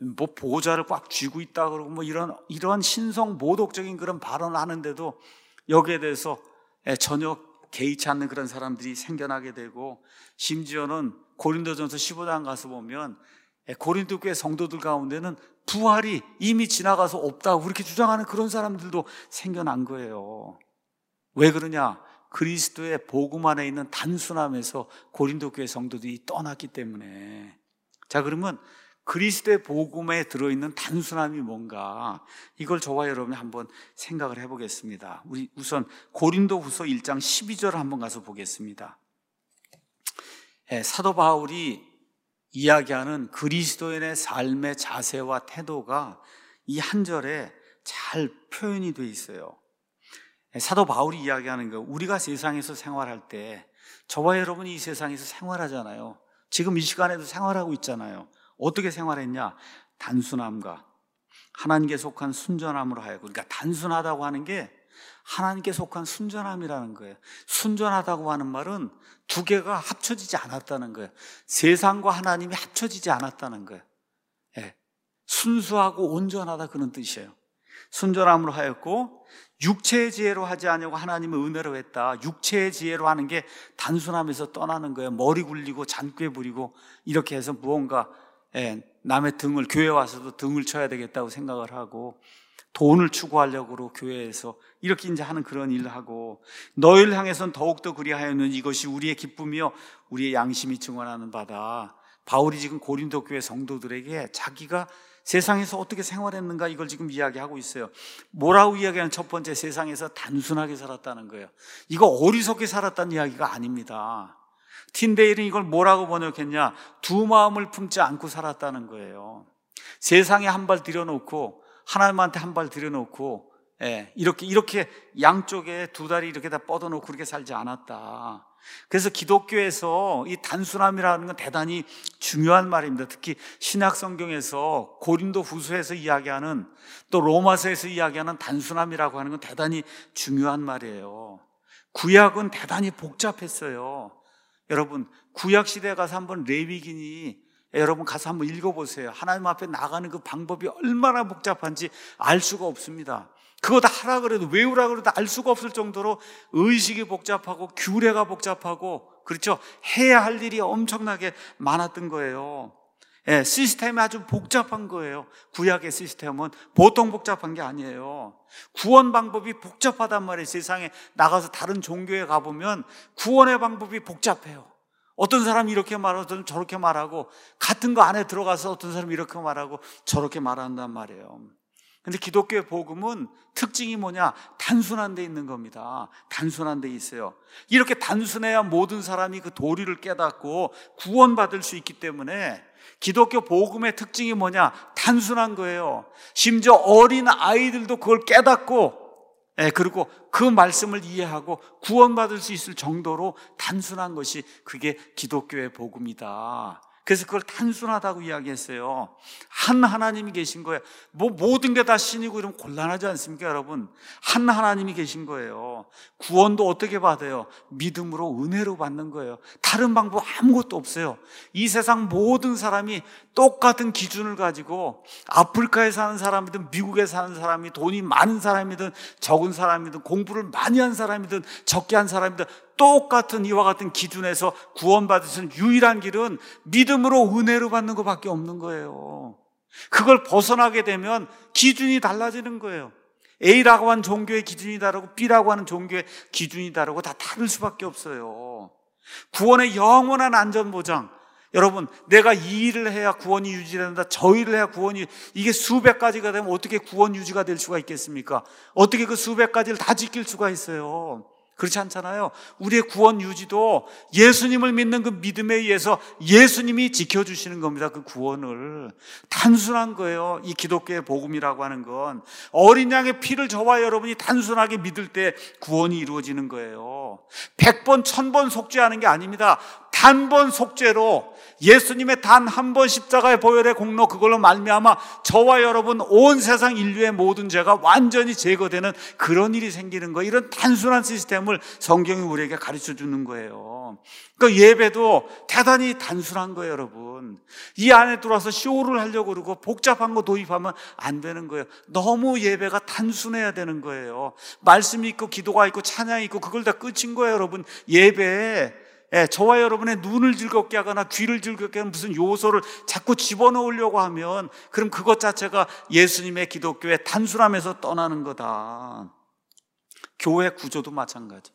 보좌를 꽉 쥐고 있다고 그러고 뭐 이런 신성 모독적인 그런 발언을 하는데도 여기에 대해서 전혀 개의치 않는 그런 사람들이 생겨나게 되고, 심지어는 고린도전서 15장 가서 보면 고린도 교회 성도들 가운데는 부활이 이미 지나가서 없다고 그렇게 주장하는 그런 사람들도 생겨난 거예요. 왜 그러냐? 그리스도의 복음 안에 있는 단순함에서 고린도 교회 성도들이 떠났기 때문에. 자, 그러면 그리스도의 복음에 들어있는 단순함이 뭔가, 이걸 저와 여러분이 한번 생각을 해보겠습니다. 우리 우선 고린도 후서 1장 12절을 한번 가서 보겠습니다. 사도 바울이 이야기하는 그리스도인의 삶의 자세와 태도가 이 한 절에 잘 표현이 되어 있어요. 사도 바울이 이야기하는 거, 우리가 세상에서 생활할 때, 저와 여러분이 이 세상에서 생활하잖아요. 지금 이 시간에도 생활하고 있잖아요. 어떻게 생활했냐? 단순함과 하나님께 속한 순전함으로 하여금. 그러니까 단순하다고 하는 게 하나님께 속한 순전함이라는 거예요. 순전하다고 하는 말은 두 개가 합쳐지지 않았다는 거예요. 세상과 하나님이 합쳐지지 않았다는 거예요. 순수하고 온전하다, 그런 뜻이에요. 순전함으로 하였고, 육체의 지혜로 하지 아니하고 하나님의 은혜로 했다. 육체의 지혜로 하는 게 단순함에서 떠나는 거예요. 머리 굴리고 잔꾀 부리고 이렇게 해서 무언가 남의 등을, 교회 와서도 등을 쳐야 되겠다고 생각을 하고, 돈을 추구하려고 교회에서 이렇게 이제 하는 그런 일을 하고, 너희를 향해서는 더욱더 그리하였는 이것이 우리의 기쁨이요 우리의 양심이 증언하는 바다. 바울이 지금 고린도 교회 성도들에게 자기가 세상에서 어떻게 생활했는가, 이걸 지금 이야기하고 있어요. 뭐라고 이야기하는? 첫 번째, 세상에서 단순하게 살았다는 거예요. 이거 어리석게 살았다는 이야기가 아닙니다. 틴데일은 이걸 뭐라고 번역했냐? 두 마음을 품지 않고 살았다는 거예요. 세상에 한 발 들여놓고 하나님한테 한 발 들여놓고 이렇게 양쪽에 두 다리 이렇게 다 뻗어놓고 그렇게 살지 않았다. 그래서 기독교에서 이 단순함이라는 건 대단히 중요한 말입니다. 특히 신약 성경에서 고린도 후서에서 이야기하는, 또 로마서에서 이야기하는 단순함이라고 하는 건 대단히 중요한 말이에요. 구약은 대단히 복잡했어요. 여러분, 구약 시대에 가서 한번 레위기니 여러분 가서 한번 읽어보세요. 하나님 앞에 나가는 그 방법이 얼마나 복잡한지 알 수가 없습니다. 그거 다 하라 그래도, 외우라 그래도 알 수가 없을 정도로 의식이 복잡하고 규례가 복잡하고, 그렇죠? 해야 할 일이 엄청나게 많았던 거예요. 예, 시스템이 아주 복잡한 거예요. 구약의 시스템은 보통 복잡한 게 아니에요. 구원 방법이 복잡하단 말이에요. 세상에 나가서 다른 종교에 가보면 구원의 방법이 복잡해요. 어떤 사람이 이렇게 말하고 어떤 사람이 저렇게 말하고, 같은 거 안에 들어가서 어떤 사람이 이렇게 말하고 저렇게 말한단 말이에요. 근데 기독교의 복음은 특징이 뭐냐? 단순한 데 있는 겁니다. 단순한 데 있어요. 이렇게 단순해야 모든 사람이 그 도리를 깨닫고 구원받을 수 있기 때문에 기독교 복음의 특징이 뭐냐? 단순한 거예요. 심지어 어린 아이들도 그걸 깨닫고, 그리고 그 말씀을 이해하고 구원받을 수 있을 정도로 단순한 것이 그게 기독교의 복음이다. 그래서 그걸 단순하다고 이야기했어요. 한 하나님이 계신 거예요. 모든 게 다 신이고 이러면 곤란하지 않습니까, 여러분? 한 하나님이 계신 거예요. 구원도 어떻게 받아요? 믿음으로, 은혜로 받는 거예요. 다른 방법 아무것도 없어요. 이 세상 모든 사람이 똑같은 기준을 가지고, 아프리카에 사는 사람이든 미국에 사는 사람이, 돈이 많은 사람이든 적은 사람이든 공부를 많이 한 사람이든 적게 한 사람이든 똑같은 이와 같은 기준에서 구원받을 수 있는 유일한 길은 믿음으로, 은혜로 받는 것밖에 없는 거예요. 그걸 벗어나게 되면 기준이 달라지는 거예요. A라고 하는 종교의 기준이 다르고 B라고 하는 종교의 기준이 다르고 다 다를 수밖에 없어요. 구원의 영원한 안전보장, 여러분, 내가 이 일을 해야 구원이 유지된다, 저 일을 해야 구원이, 이게 수백 가지가 되면 어떻게 구원 유지가 될 수가 있겠습니까? 어떻게 그 수백 가지를 다 지킬 수가 있어요? 그렇지 않잖아요. 우리의 구원 유지도 예수님을 믿는 그 믿음에 의해서 예수님이 지켜주시는 겁니다. 그 구원을. 단순한 거예요. 이 기독교의 복음이라고 하는 건 어린 양의 피를 저와 여러분이 단순하게 믿을 때 구원이 이루어지는 거예요. 100번 1000번 속죄하는 게 아닙니다. 단번 속죄로 예수님의 단 한 번 십자가의 보혈의 공로, 그걸로 말미암아 저와 여러분 온 세상 인류의 모든 죄가 완전히 제거되는 그런 일이 생기는 거예요. 이런 단순한 시스템을 성경이 우리에게 가르쳐 주는 거예요. 그러니까 예배도 대단히 단순한 거예요, 여러분. 이 안에 들어와서 쇼를 하려고 그러고 복잡한 거 도입하면 안 되는 거예요. 너무 예배가 단순해야 되는 거예요. 말씀이 있고 기도가 있고 찬양이 있고 그걸 다 끝인 거예요, 여러분. 예배에 저와 여러분의 눈을 즐겁게 하거나 귀를 즐겁게 하는 무슨 요소를 자꾸 집어넣으려고 하면 그럼 그것 자체가 예수님의 기독교의 단순함에서 떠나는 거다. 교회 구조도 마찬가지,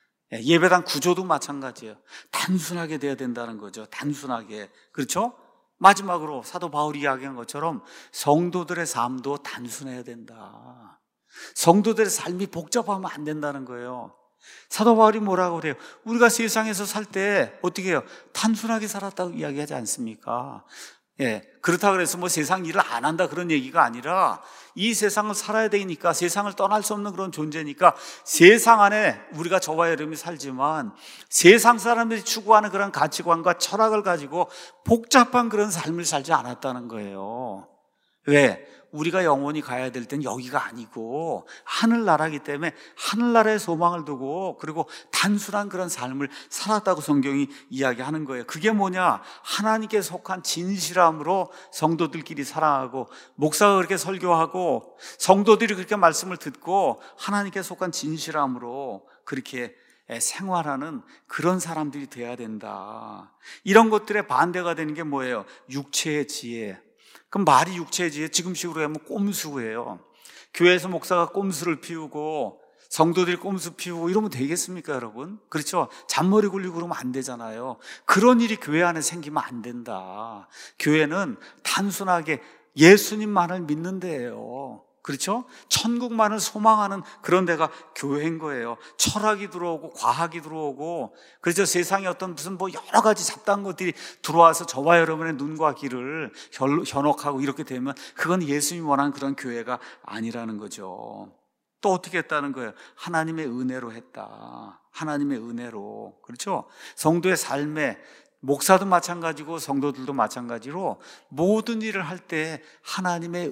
예배당 구조도 마찬가지예요. 단순하게 돼야 된다는 거죠. 단순하게. 그렇죠? 마지막으로 사도 바울이 이야기한 것처럼 성도들의 삶도 단순해야 된다. 성도들의 삶이 복잡하면 안 된다는 거예요. 사도 바울이 뭐라고 그래요? 우리가 세상에서 살 때 어떻게 해요? 단순하게 살았다고 이야기하지 않습니까? 그렇다고 그래서 뭐 세상 일을 안 한다 그런 얘기가 아니라 이 세상을 살아야 되니까, 세상을 떠날 수 없는 그런 존재니까 세상 안에 우리가 저와 여러분이 살지만 세상 사람들이 추구하는 그런 가치관과 철학을 가지고 복잡한 그런 삶을 살지 않았다는 거예요. 왜? 우리가 영원히 가야 될 땐 여기가 아니고 하늘나라이기 때문에 하늘나라의 소망을 두고, 그리고 단순한 그런 삶을 살았다고 성경이 이야기하는 거예요. 그게 뭐냐? 하나님께 속한 진실함으로 성도들끼리 살아가고, 목사가 그렇게 설교하고 성도들이 그렇게 말씀을 듣고 하나님께 속한 진실함으로 그렇게 생활하는 그런 사람들이 돼야 된다. 이런 것들의 반대가 되는 게 뭐예요? 육체의 지혜. 그럼 말이 육체의 지혜, 지금식으로 하면 꼼수예요. 교회에서 목사가 꼼수를 피우고 성도들이 꼼수 피우고 이러면 되겠습니까, 여러분? 그렇죠? 잔머리 굴리고 그러면 안 되잖아요. 그런 일이 교회 안에 생기면 안 된다. 교회는 단순하게 예수님만을 믿는 데예요. 그렇죠? 천국만을 소망하는 그런 데가 교회인 거예요. 철학이 들어오고 과학이 들어오고, 그래서 세상에 어떤 무슨 뭐 여러 가지 잡다한 것들이 들어와서 저와 여러분의 눈과 귀를 현혹하고 이렇게 되면 그건 예수님이 원하는 그런 교회가 아니라는 거죠. 또 어떻게 했다는 거예요? 하나님의 은혜로 했다. 하나님의 은혜로. 그렇죠? 성도의 삶에, 목사도 마찬가지고 성도들도 마찬가지로 모든 일을 할 때 하나님의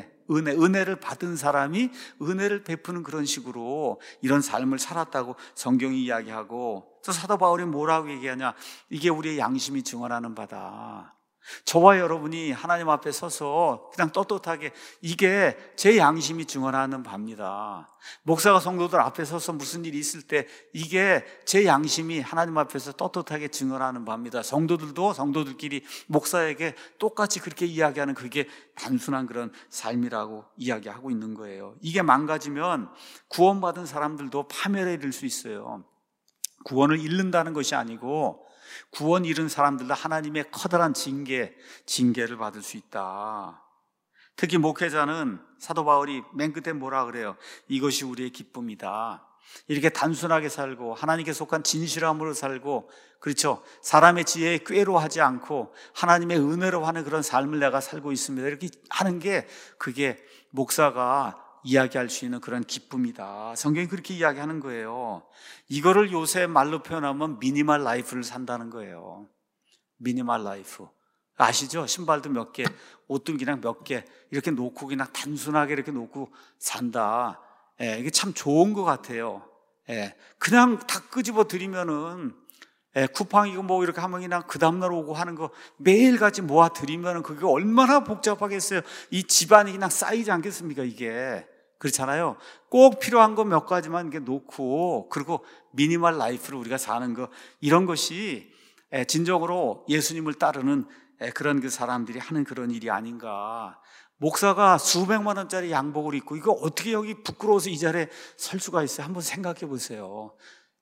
은혜를 받은 사람이 은혜를 베푸는 그런 식으로 이런 삶을 살았다고 성경이 이야기하고, 또 사도 바울이 뭐라고 얘기하냐? 이게 우리의 양심이 증언하는 바다. 저와 여러분이 하나님 앞에 서서 그냥 떳떳하게 이게 제 양심이 증언하는 바입니다. 목사가 성도들 앞에 서서 무슨 일이 있을 때 이게 제 양심이 하나님 앞에서 떳떳하게 증언하는 바입니다. 성도들도 성도들끼리 목사에게 똑같이 그렇게 이야기하는 그게 단순한 그런 삶이라고 이야기하고 있는 거예요. 이게 망가지면 구원받은 사람들도 파멸에 이를 수 있어요. 구원을 잃는다는 것이 아니고 구원 잃은 사람들도 하나님의 커다란 징계를 받을 수 있다. 특히 목회자는 사도 바울이 맨 끝에 뭐라 그래요? 이것이 우리의 기쁨이다. 이렇게 단순하게 살고 하나님께 속한 진실함으로 살고, 그렇죠, 사람의 지혜에 꾀로하지 않고 하나님의 은혜로 하는 그런 삶을 내가 살고 있습니다. 이렇게 하는 게 그게 목사가 이야기할 수 있는 그런 기쁨이다. 성경이 그렇게 이야기하는 거예요. 이거를 요새 말로 표현하면 미니멀 라이프를 산다는 거예요. 미니멀 라이프. 아시죠? 신발도 몇 개, 옷도 그냥 몇 개 이렇게 놓고 그냥 단순하게 이렇게 놓고 산다. 이게 참 좋은 것 같아요. 그냥 다 끄집어 드리면은 쿠팡이고 뭐 이렇게 하면 그냥 그 다음날 오고 하는 거 매일같이 모아 드리면은 그게 얼마나 복잡하겠어요. 이 집안이 그냥 쌓이지 않겠습니까? 이게 그렇잖아요. 꼭 필요한 거 몇 가지만 이렇게 놓고, 그리고 미니멀 라이프를 우리가 사는 거, 이런 것이 진정으로 예수님을 따르는 그런 그 사람들이 하는 그런 일이 아닌가. 목사가 수백만 원짜리 양복을 입고 이거 어떻게 여기 부끄러워서 이 자리에 설 수가 있어요? 한번 생각해 보세요.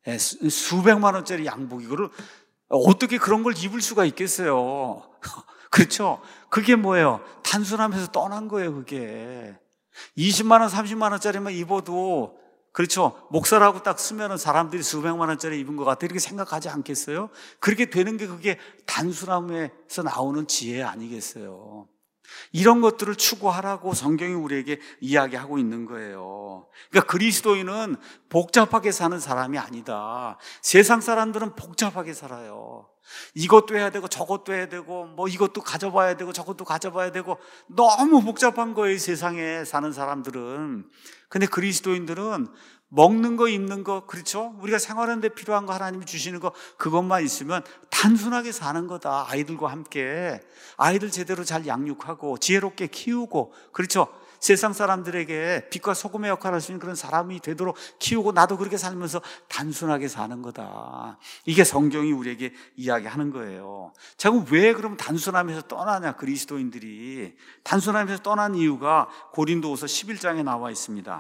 수백만 원짜리 양복, 이거를 어떻게 그런 걸 입을 수가 있겠어요? 그렇죠? 그게 뭐예요? 단순하면서 떠난 거예요. 그게 20만 원, 30만 원짜리만 입어도, 그렇죠, 목사라고 딱 쓰면은 사람들이 수백만 원짜리 입은 것 같아 이렇게 생각하지 않겠어요? 그렇게 되는 게 그게 단순함에서 나오는 지혜 아니겠어요? 이런 것들을 추구하라고 성경이 우리에게 이야기하고 있는 거예요. 그러니까 그리스도인은 복잡하게 사는 사람이 아니다. 세상 사람들은 복잡하게 살아요. 이것도 해야 되고 저것도 해야 되고 뭐 이것도 가져봐야 되고 저것도 가져봐야 되고 너무 복잡한 거예요, 세상에 사는 사람들은. 근데 그리스도인들은 먹는 거, 입는 거, 그렇죠? 우리가 생활하는 데 필요한 거, 하나님이 주시는 거, 그것만 있으면 단순하게 사는 거다. 아이들과 함께 아이들 제대로 잘 양육하고 지혜롭게 키우고, 그렇죠? 세상 사람들에게 빛과 소금의 역할을 할 수 있는 그런 사람이 되도록 키우고, 나도 그렇게 살면서 단순하게 사는 거다. 이게 성경이 우리에게 이야기하는 거예요. 자꾸 왜 그럼 단순함에서 떠나냐? 그리스도인들이 단순함에서 떠난 이유가 고린도후서 11장에 나와 있습니다.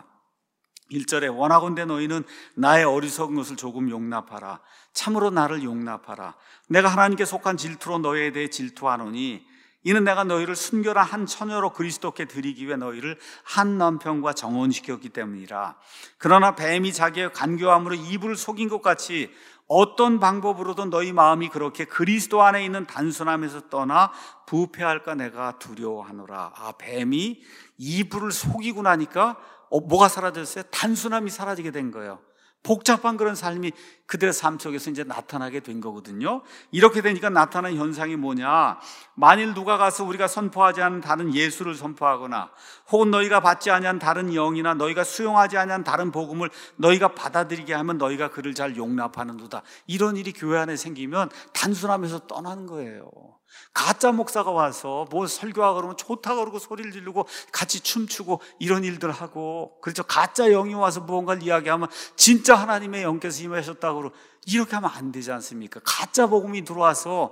1절에 원하건대 너희는 나의 어리석은 것을 조금 용납하라. 참으로 나를 용납하라. 내가 하나님께 속한 질투로 너희에 대해 질투하노니 이는 내가 너희를 순결한 한 처녀로 그리스도께 드리기 위해 너희를 한 남편과 정혼시켰기 때문이라. 그러나 뱀이 자기의 간교함으로 이불을 속인 것 같이 어떤 방법으로든 너희 마음이 그렇게 그리스도 안에 있는 단순함에서 떠나 부패할까 내가 두려워하노라. 뱀이 이불을 속이고 나니까 뭐가 사라졌어요? 단순함이 사라지게 된 거예요. 복잡한 그런 삶이 그들의 삶 속에서 이제 나타나게 된 거거든요. 이렇게 되니까 나타나는 현상이 뭐냐? 만일 누가 가서 우리가 선포하지 않은 다른 예수를 선포하거나, 혹은 너희가 받지 아니한 다른 영이나 너희가 수용하지 아니한 다른 복음을 너희가 받아들이게 하면 너희가 그를 잘 용납하는도다. 이런 일이 교회 안에 생기면 단순함에서 떠나는 거예요. 가짜 목사가 와서 뭐 설교하고 그러면 좋다고 그러고 소리를 지르고 같이 춤추고 이런 일들 하고, 그렇죠, 가짜 영이 와서 무언가를 이야기하면 진짜 하나님의 영께서 임하셨다고 그러고, 이렇게 하면 안 되지 않습니까? 가짜 복음이 들어와서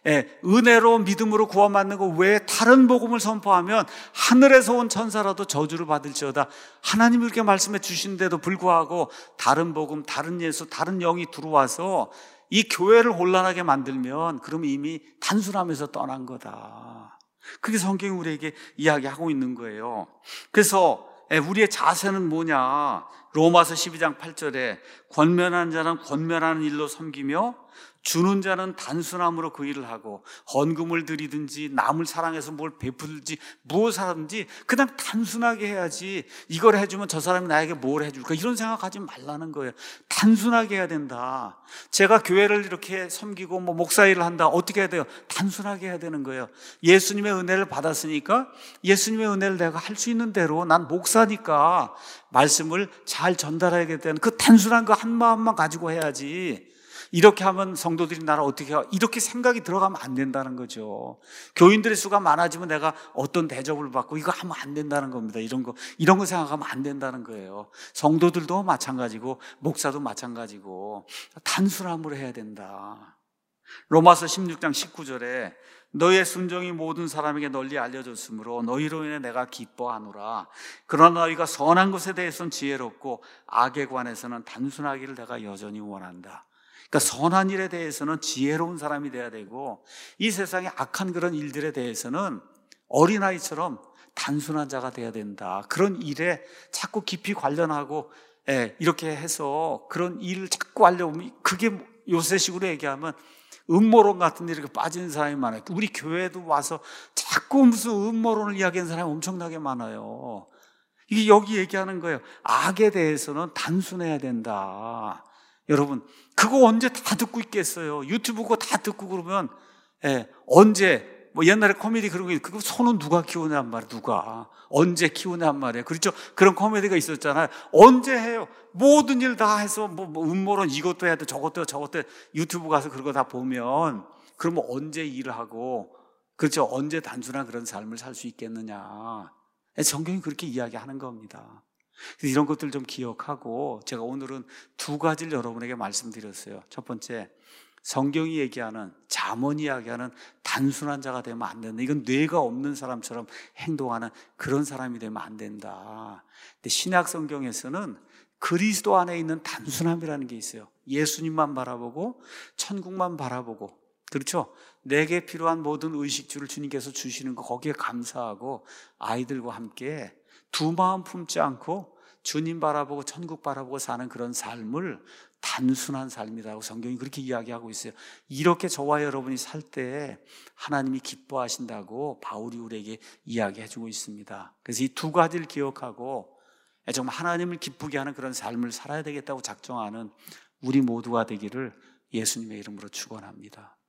은혜로 믿음으로 구원받는 거 외에 다른 복음을 선포하면 하늘에서 온 천사라도 저주를 받을지어다. 하나님이 이렇게 말씀해 주신데도 불구하고 다른 복음, 다른 예수, 다른 영이 들어와서 이 교회를 혼란하게 만들면 그러면 이미 단순함에서 떠난 거다. 그게 성경이 우리에게 이야기하고 있는 거예요. 그래서 우리의 자세는 뭐냐? 로마서 12장 8절에 권면하는 자는 권면하는 일로 섬기며 주는 자는 단순함으로 그 일을 하고, 헌금을 드리든지 남을 사랑해서 뭘 베풀든지 무엇을 하든지 그냥 단순하게 해야지, 이걸 해주면 저 사람이 나에게 뭘 해줄까 이런 생각하지 말라는 거예요. 단순하게 해야 된다. 제가 교회를 이렇게 섬기고 뭐 목사 일을 한다. 어떻게 해야 돼요? 단순하게 해야 되는 거예요. 예수님의 은혜를 받았으니까 예수님의 은혜를 내가 할 수 있는 대로, 난 목사니까 말씀을 잘 전달해야겠다는 그 단순한 그 한 마음만 가지고 해야지. 이렇게 하면 성도들이 나를 어떻게 이렇게 생각이 들어가면 안 된다는 거죠. 교인들의 수가 많아지면 내가 어떤 대접을 받고 이거 하면 안 된다는 겁니다. 이런 거 생각하면 안 된다는 거예요. 성도들도 마찬가지고 목사도 마찬가지고 단순함으로 해야 된다. 로마서 16장 19절에 너의 순종이 모든 사람에게 널리 알려졌으므로 너희로 인해 내가 기뻐하노라. 그러나 너희가 선한 것에 대해서는 지혜롭고 악에 관해서는 단순하기를 내가 여전히 원한다. 그러니까 선한 일에 대해서는 지혜로운 사람이 돼야 되고 이 세상의 악한 그런 일들에 대해서는 어린아이처럼 단순한 자가 돼야 된다. 그런 일에 자꾸 깊이 관련하고 이렇게 해서 그런 일을 자꾸 하려면 그게 요새식으로 얘기하면 음모론 같은 일에 빠지는 사람이 많아요. 우리 교회도 와서 자꾸 무슨 음모론을 이야기하는 사람이 엄청나게 많아요. 이게 여기 얘기하는 거예요. 악에 대해서는 단순해야 된다. 여러분, 그거 언제 다 듣고 있겠어요? 유튜브 그거 다 듣고 그러면 언제 옛날에 코미디 그런 거 그거 손은 누가 키우냔 말이에요. 누가 언제 키우냔 말이에요. 그렇죠? 그런 코미디가 있었잖아요. 언제 해요? 모든 일 다 해서 뭐 음모론 이것도 해야 돼, 저것도 해. 유튜브 가서 그런 거 다 보면 그러면 언제 일을 하고 그렇죠? 언제 단순한 그런 삶을 살 수 있겠느냐? 성경이 그렇게 이야기하는 겁니다. 그래서 이런 것들 좀 기억하고 제가 오늘은 두 가지를 여러분에게 말씀드렸어요. 첫 번째, 성경이 얘기하는 잠언이 이야기하는 단순한 자가 되면 안 된다. 이건 뇌가 없는 사람처럼 행동하는 그런 사람이 되면 안 된다. 근데 신약 성경에서는 그리스도 안에 있는 단순함이라는 게 있어요. 예수님만 바라보고 천국만 바라보고 그렇죠? 내게 필요한 모든 의식주를 주님께서 주시는 거 거기에 감사하고 아이들과 함께 두 마음 품지 않고 주님 바라보고 천국 바라보고 사는 그런 삶을 단순한 삶이라고 성경이 그렇게 이야기하고 있어요. 이렇게 저와 여러분이 살 때 하나님이 기뻐하신다고 바울이 우리에게 이야기해주고 있습니다. 그래서 이 두 가지를 기억하고 정말 하나님을 기쁘게 하는 그런 삶을 살아야 되겠다고 작정하는 우리 모두가 되기를 예수님의 이름으로 축원합니다.